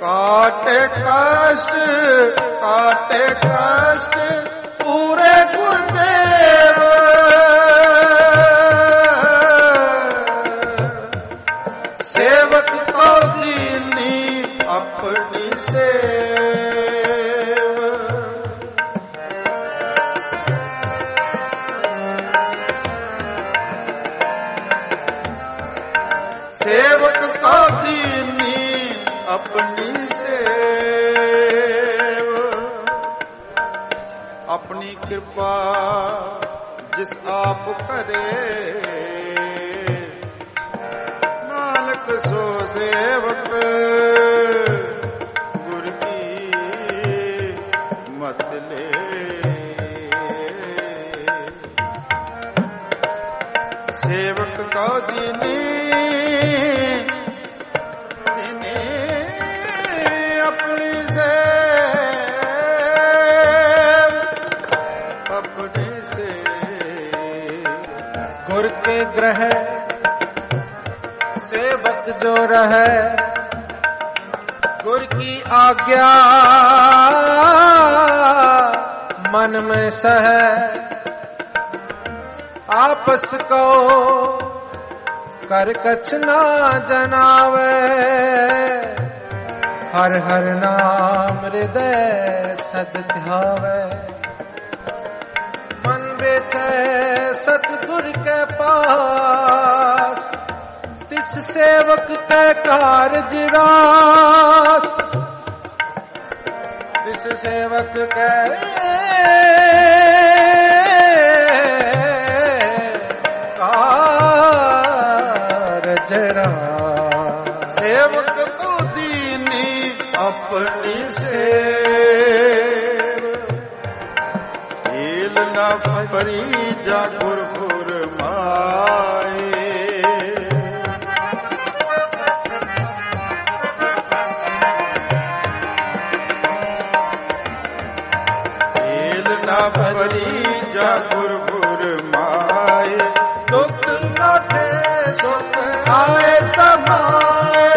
काटे कष्ट पूरे गुरुदेव, सेवक को दीनी अपनी सेव। सेवक को दीनी अपनी सेव। अपनी कृपा जिस आप करे, नानक सो सेवक गुरु की मत ले। सेवक को दीनी अपनी से अपनी से। गुर के ग्रह सेवक जो रहे, गुर की आज्ञा मन में सहे। आपस को कर कछ ना जनावे, हर हर नाम हृदय सद ध्यावे। मन बेचे सतगुर के पास, तिस सेवक के कारज रास। तिस सेवक के कारज रास। सेवक को दीनी अपनी सेव। हील न परी जा गुरपुर माए। हील न परी जा गुरपुर माए। दुख न थे सुख आए समाए।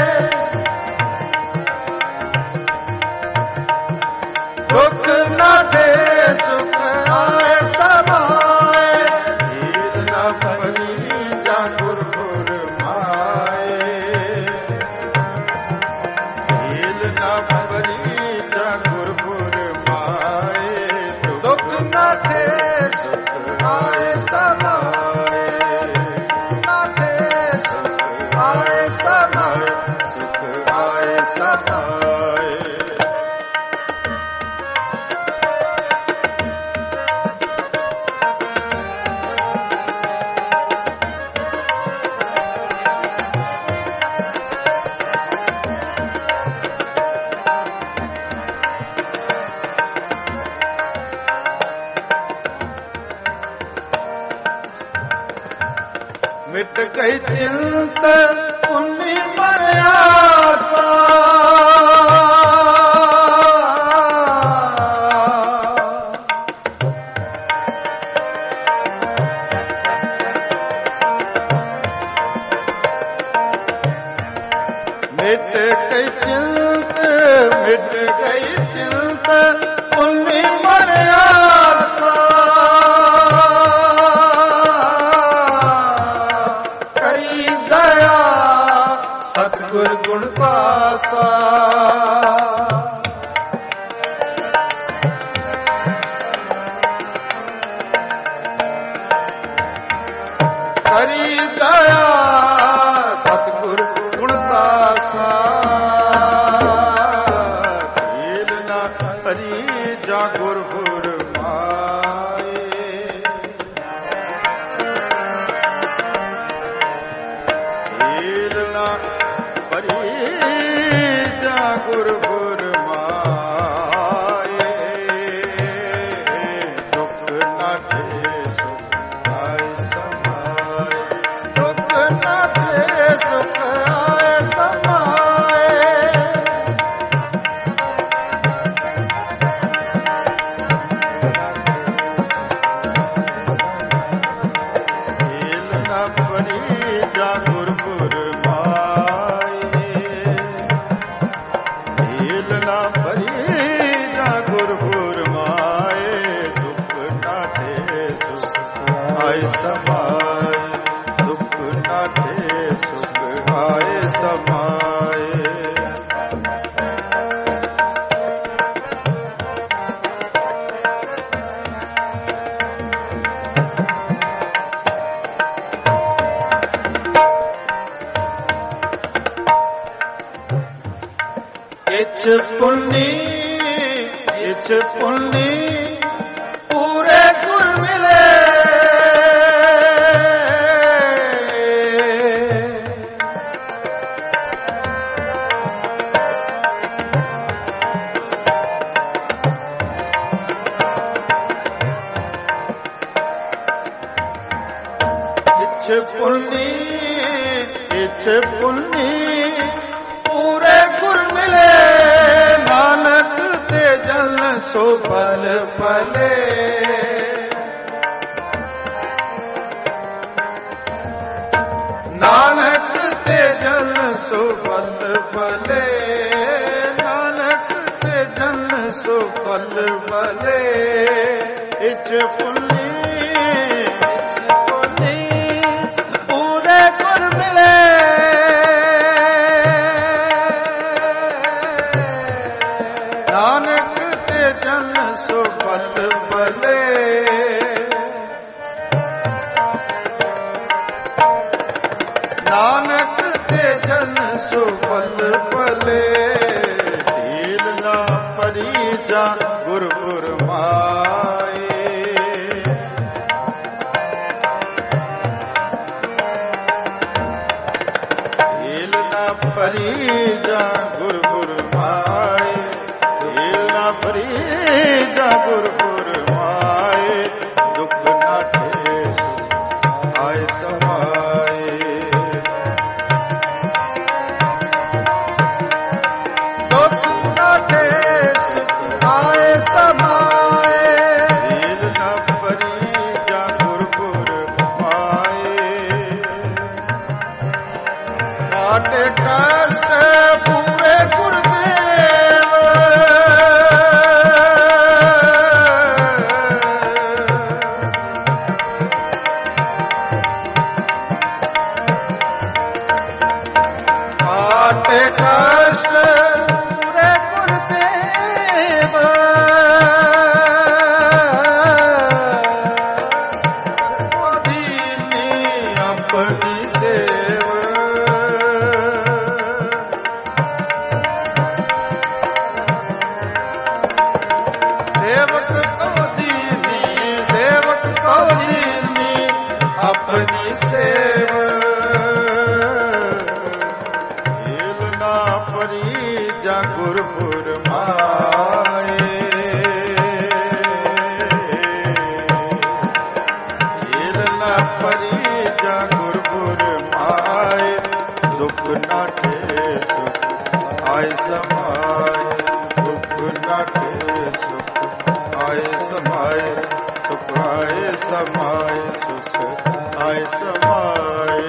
दुख न थे सुख आए समाए। हील न परी जा गुरपुर माए। हील न परी जा गुरपुर माए। दुख न थे सुख आए समाए। न थे सुख आए समाए। सुख आए समाए। मिट गई चिंता उन्नी मर्यासा। मिट गई चिंता, मिट गई चिंता उन्नी मर्यासा। सतगुर गुण पासा। करी दया सतगुर गुण पासा। हील न परी जा गुरपुर माए। हील न परी जा गुरपुर माए। दुख न थे सुख आए समाए। दुख न थे सुख आए समाए। हील न परी जा गुरपुर माए। इछ पुन्नी पूरे गुर मिले इछ पुन्नी पूरे गुर मिले नानक ते जन सो फल फले नानक ते जन सो फल फले नानक ते जन सो फल फले इछ पुन्नी नानक ते जन सो फल फले नानक ते जन सो फल फले ढील ना परी जा गुरपुर माए ढील ना परी जा गुरपुर माए फरीदा गुरपुर माए दुख ना ठेस आए समाए दुख ना ठेस आए समाए ढील ना फरीदा गुरपुर माए काटे कष्ट पूरे गुरुदेव कष्ट पूरे गुरुदेव दीनी अपनी सेव सेवक को दीनी अपनी सेव जा गुरपुर माए हील ना परी जा गुरपुर माए दुख ना ठेस आए समाए दुख ना ठेस आए समाए सुख आए समाए सुख आए समाए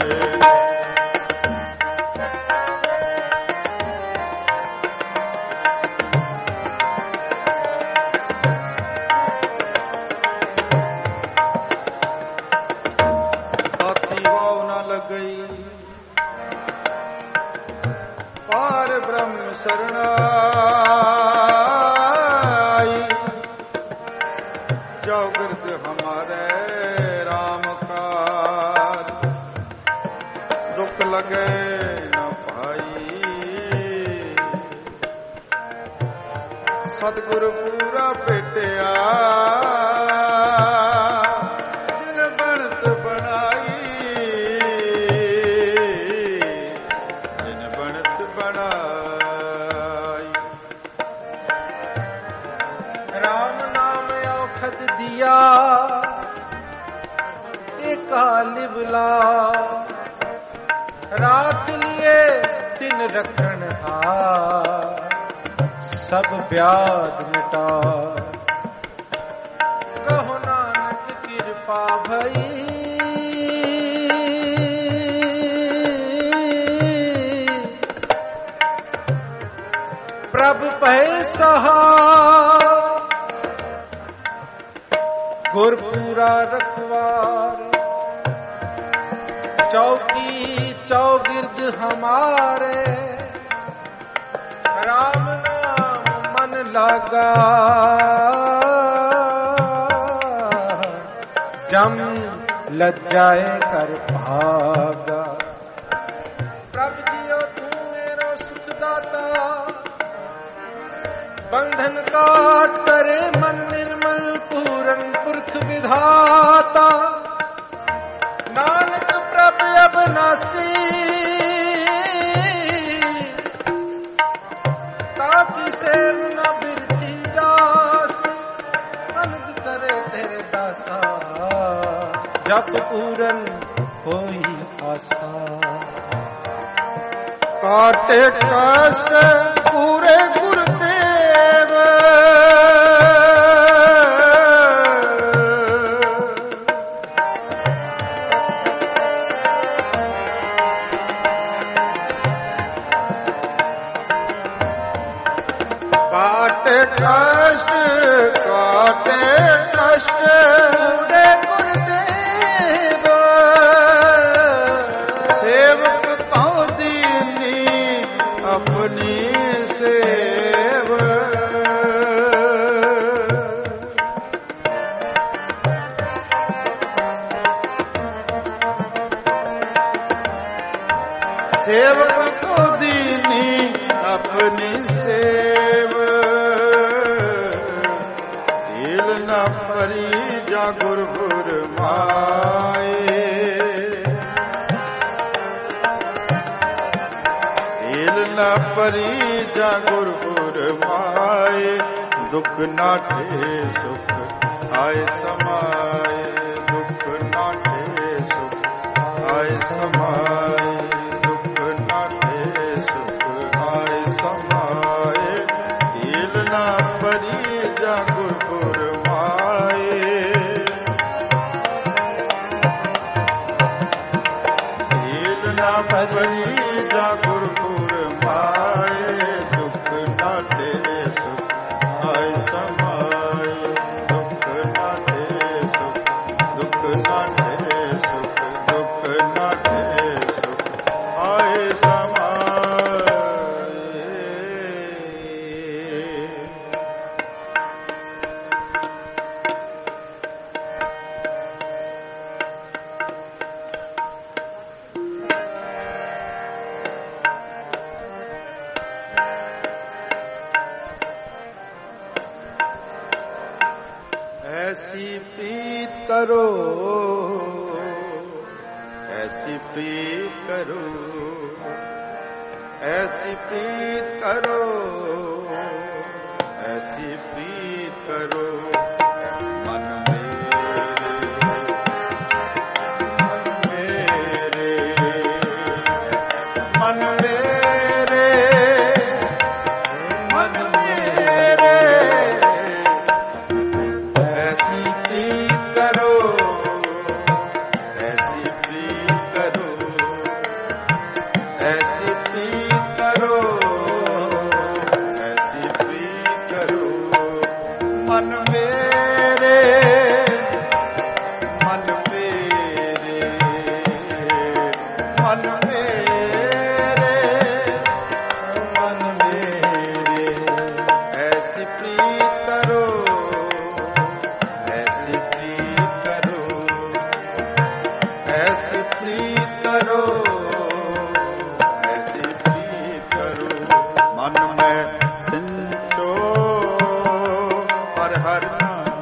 पार ब्रह्म शरणाई चौगिर्द हमारे राम का दुख लगे न भाई सतगुरु पूरा भेटिया जिन बनत बनाई राम नाम औखद दिया एका लिबला राख लिए तिन रखन हार सब व्याध मिटा कहो नानक कृपा भई प्रभ पै सहा गुरपुरा रखवार चौकी चौगिर्द हमारे राम नाम मन लगा जम लज्जाए कर भागा प्रभु जियो तू मेरो सुखदाता बंधन काट करे मन निर्मल पूरन पुरख विधाता, नानक प्रभ अबनासी ताकि से न बिरती दास, अनग करे तेरे दासा जप पूरन कोई आसा। काटे कष्ट पूरे गुरुदेव, काटे कष्ट पूरे गुरुदेव, सेवक कौ दीनी अपनी सेव। सेवक को दीनी अपनी सेव, हील न परी जा गुरपुर माए, हील न परी जा गुरपुर माए, दुख नाठे सुख आए समाए, दुख नाठे सुख आए समाए, दुख नाठे सुख आए समाए, हील न परी जा गुरपुर माए, हील न परी जा गुरपुर माए, दुख नाठे सुख आए समाए, दुख नाठे सुख, दुख नाठे सुख, दुख नाठे सुख आए समाए। ऐसी प्रीत करो, ऐसी प्रीत करो, ऐसी प्रीत करो, ऐसी प्रीत करो, मन मेरे, मन मेरे, मन मेरे, ऐसी प्रीत करो, ऐसी प्रीत करो, ऐसी प्रीत करो, ऐसी प्रीत करो, मन मेरे, मन मेरे, मन मेरे, मन मेरे, ऐसी प्रीत करो, ऐसी प्रीत करो, ऐसी प्रीत करो, ऐसी प्रीत करो, मन में सिंचो हर हर नाम,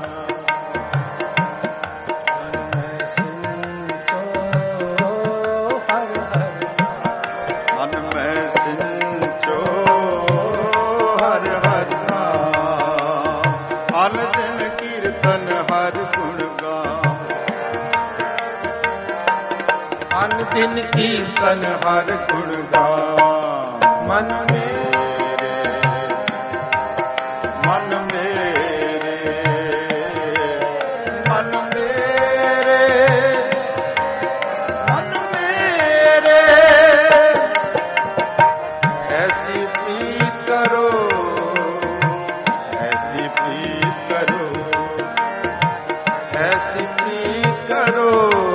मन में सिंचो हर हर नाम, अन दिन कीर्तन हर गुण गाम, अन दिन कीर्तन हर गुण गाम, मन मेरे, मन मेरे, मन मेरे, मन मेरे, ऐसी प्रीत करो, ऐसी प्रीत करो, ऐसी प्रीत करो,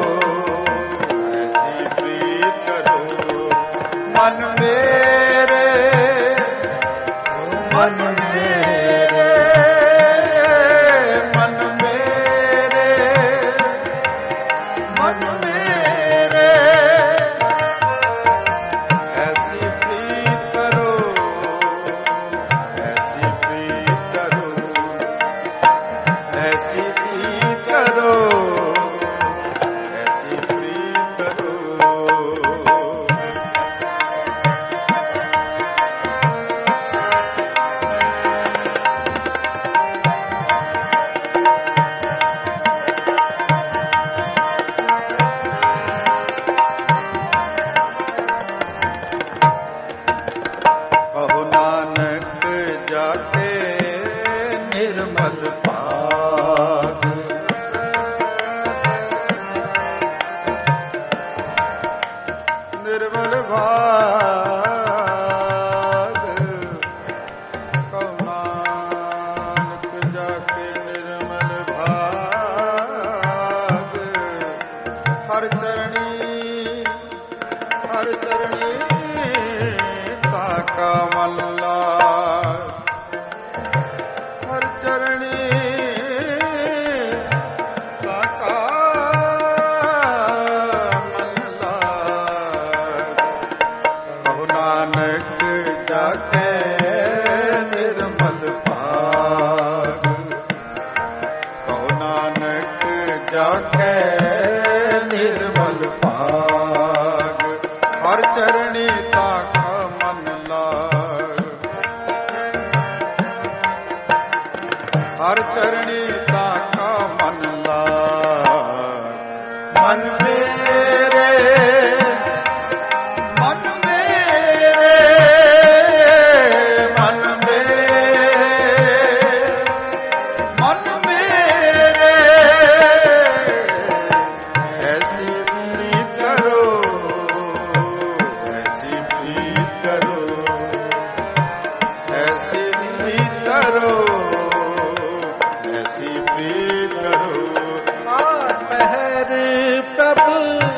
ऐसी प्रीत करो, मन मेरे, मन मेरे, मन मेरे, मन मेरे, ऐसी प्रीत करो, ऐसी प्रीत निर्मल भाग। निर्मल भाग कहो नानक जाके निर्मल भाग। हर चरणी ताका मन लाग। हर चरणी ताका मन लाग। कहो नानक जाके निर्मल भाग। कहो नानक जाके निर्मल भाग। हर चरणी ताका मन लाग। हर चरणी ताका मन लाग। मन मेरे मन मेरे मन मेरे मन मेरे ऐसी प्रीत करो ऐसी प्रीत करो ऐसी प्रीत करो ऐसी प्रीत करो। आठ पहर प्रभु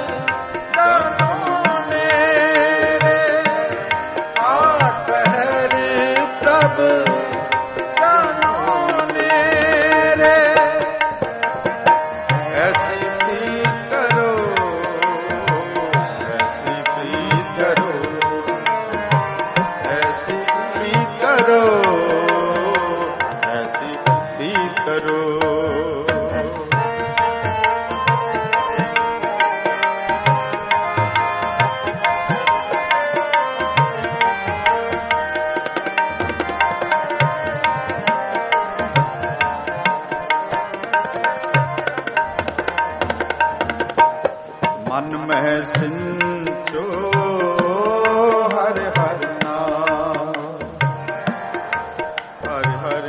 जानो मेरे। आठ पहर प्रभु जानो मेरे। ऐसी प्रीत करो ऐसी प्रीत करो ऐसी प्रीत करो ऐसी प्रीत करो। मन में सिंचो हर हर नाम। हर हर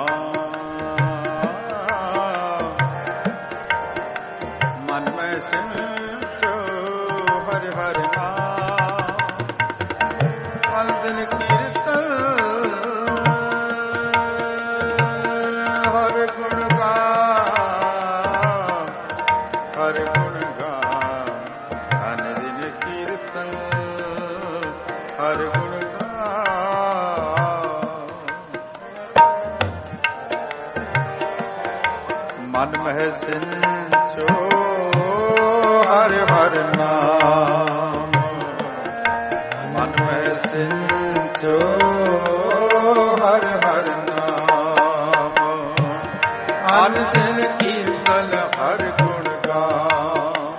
नाम। मन में सिंचो हर हर नाम। हर दिन कीर्तन हर गुण गान। हर गुण गान हर दिन कीर्तन हर गुण गान। मन में सिंचो हर हर नाम। मन में सिंचो हर हर नाम। हर दिन कीर्तन हर गुण गान।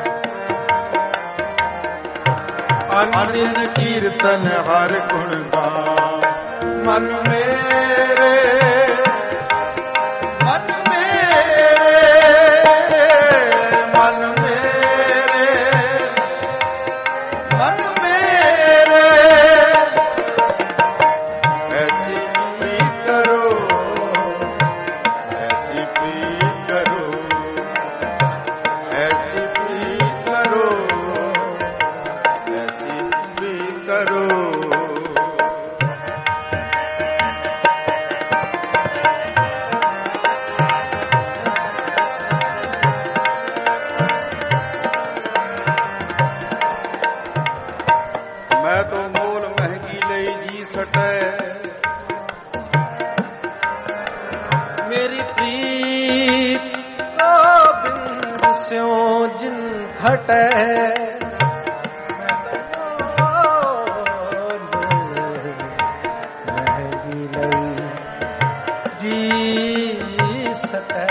हर दिन कीर्तन हर गुण गान। मन मेरे मन मेरे मन मेरे मन मेरे ऐसी प्रीत करो ऐसी प्रीत करो ऐसी प्रीत करो ऐसी प्रीत करो। मैं तो मोल महंगी लई जी सटे। मेरी प्रीत को बिंद स्यों जिन घटे। महंगी लई जी सटे।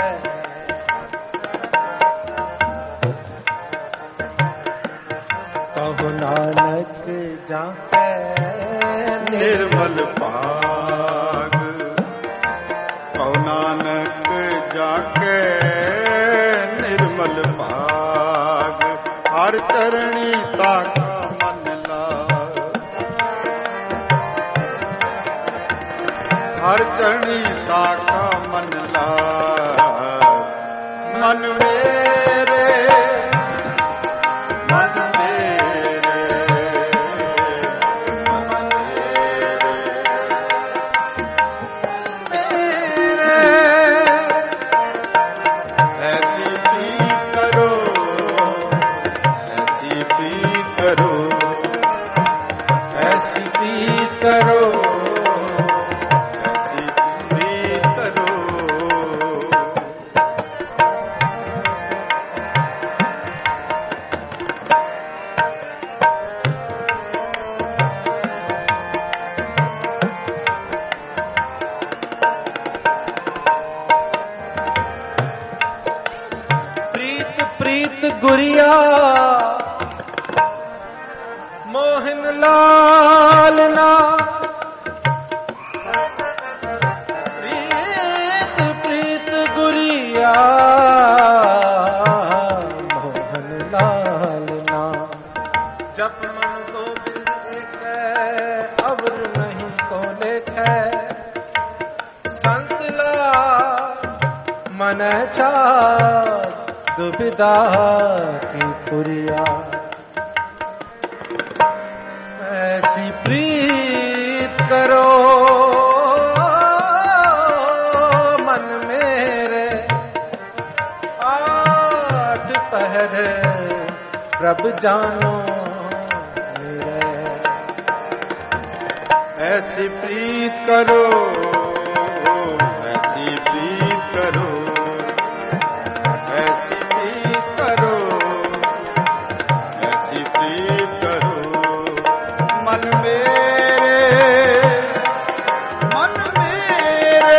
कहो नानक जाके निर्मल भाग। कहो नानक जाके निर्मल भाग। हर चरणी ताका मन लाग। हर चरणी साखा मन ला मन मेरे मन मेरे मन मेरे ऐसी प्रीत करो ऐसी प्रीत करो ऐसी प्रीत करो गुरिया मोहन लाल ना प्रीत प्रीत गुरिया मोहन लाल ना जब मन गोविंद लिखे अवर नहीं को लिखे संत ला मन चा दुविधा की पुरिया ऐसी प्रीत करो मन मेरे आठ पहर प्रभ जानो मेरे ऐसी प्रीत करो ऐसी प्रीत करो ऐसी प्रीत करो ऐसी प्रीत करो मन मेरे मन मेरे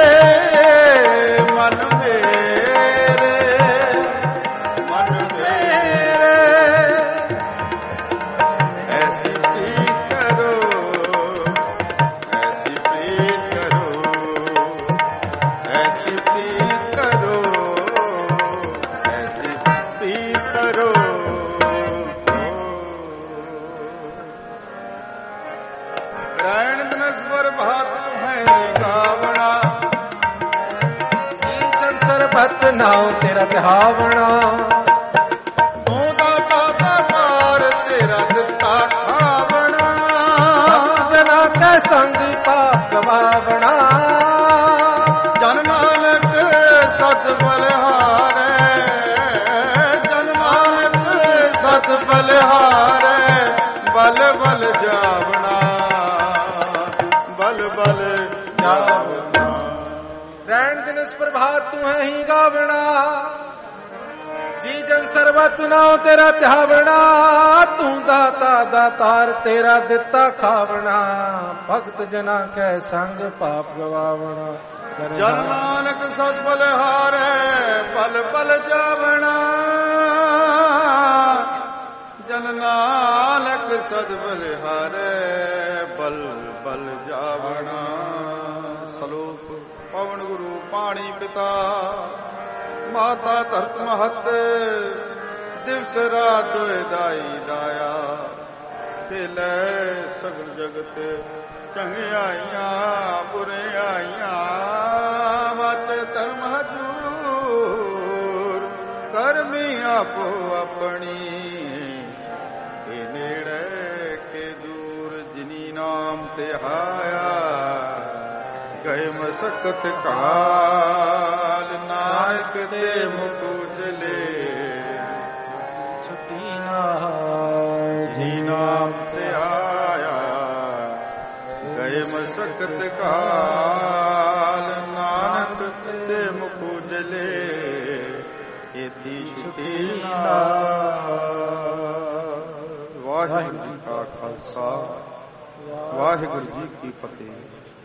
मन मेरे मन मेरे ऐसी प्रीत करो ऐसी प्रीत करो ऐसी प्रीत करो करो ग्रहण दिनस्वर भात है गावना सीजन सरबत नाव तेरा ध्यावना दाता पार तेरा दिता खावना जना के संग पाप गवावना जन नानक सत बलिहारे सत बलिहारे बल बल जावना बल बल जावना रैन दिन इस प्रभात तू है ही गावना जी जन सर्वत नाव तेरा ध्यावना तू दाता दातार तेरा दिता खावना भक्त जना के संग पाप गवावना जन नानक सत बलिहारे बल बल जावना जन नानक सद बलिहारे बल बल जावना सलोक पवन गुरु पाणी पिता माता धरत महत दिवस रात दाई दाया खेलै सगल जगत चंगियाइयां बुरे आइयां वच धर्म हजूर करमी आपो अपनी नेड़े के दूर जिनी नाम ते हाया गए मसकत काल नानक ते मुकुजले छुटी ना जी नाम ते आया गए मसकत काल नानक ते मुकुजले एती छुटी ना वाहिगुरु जी का खालसा वाहिगुरु जी की फतेह।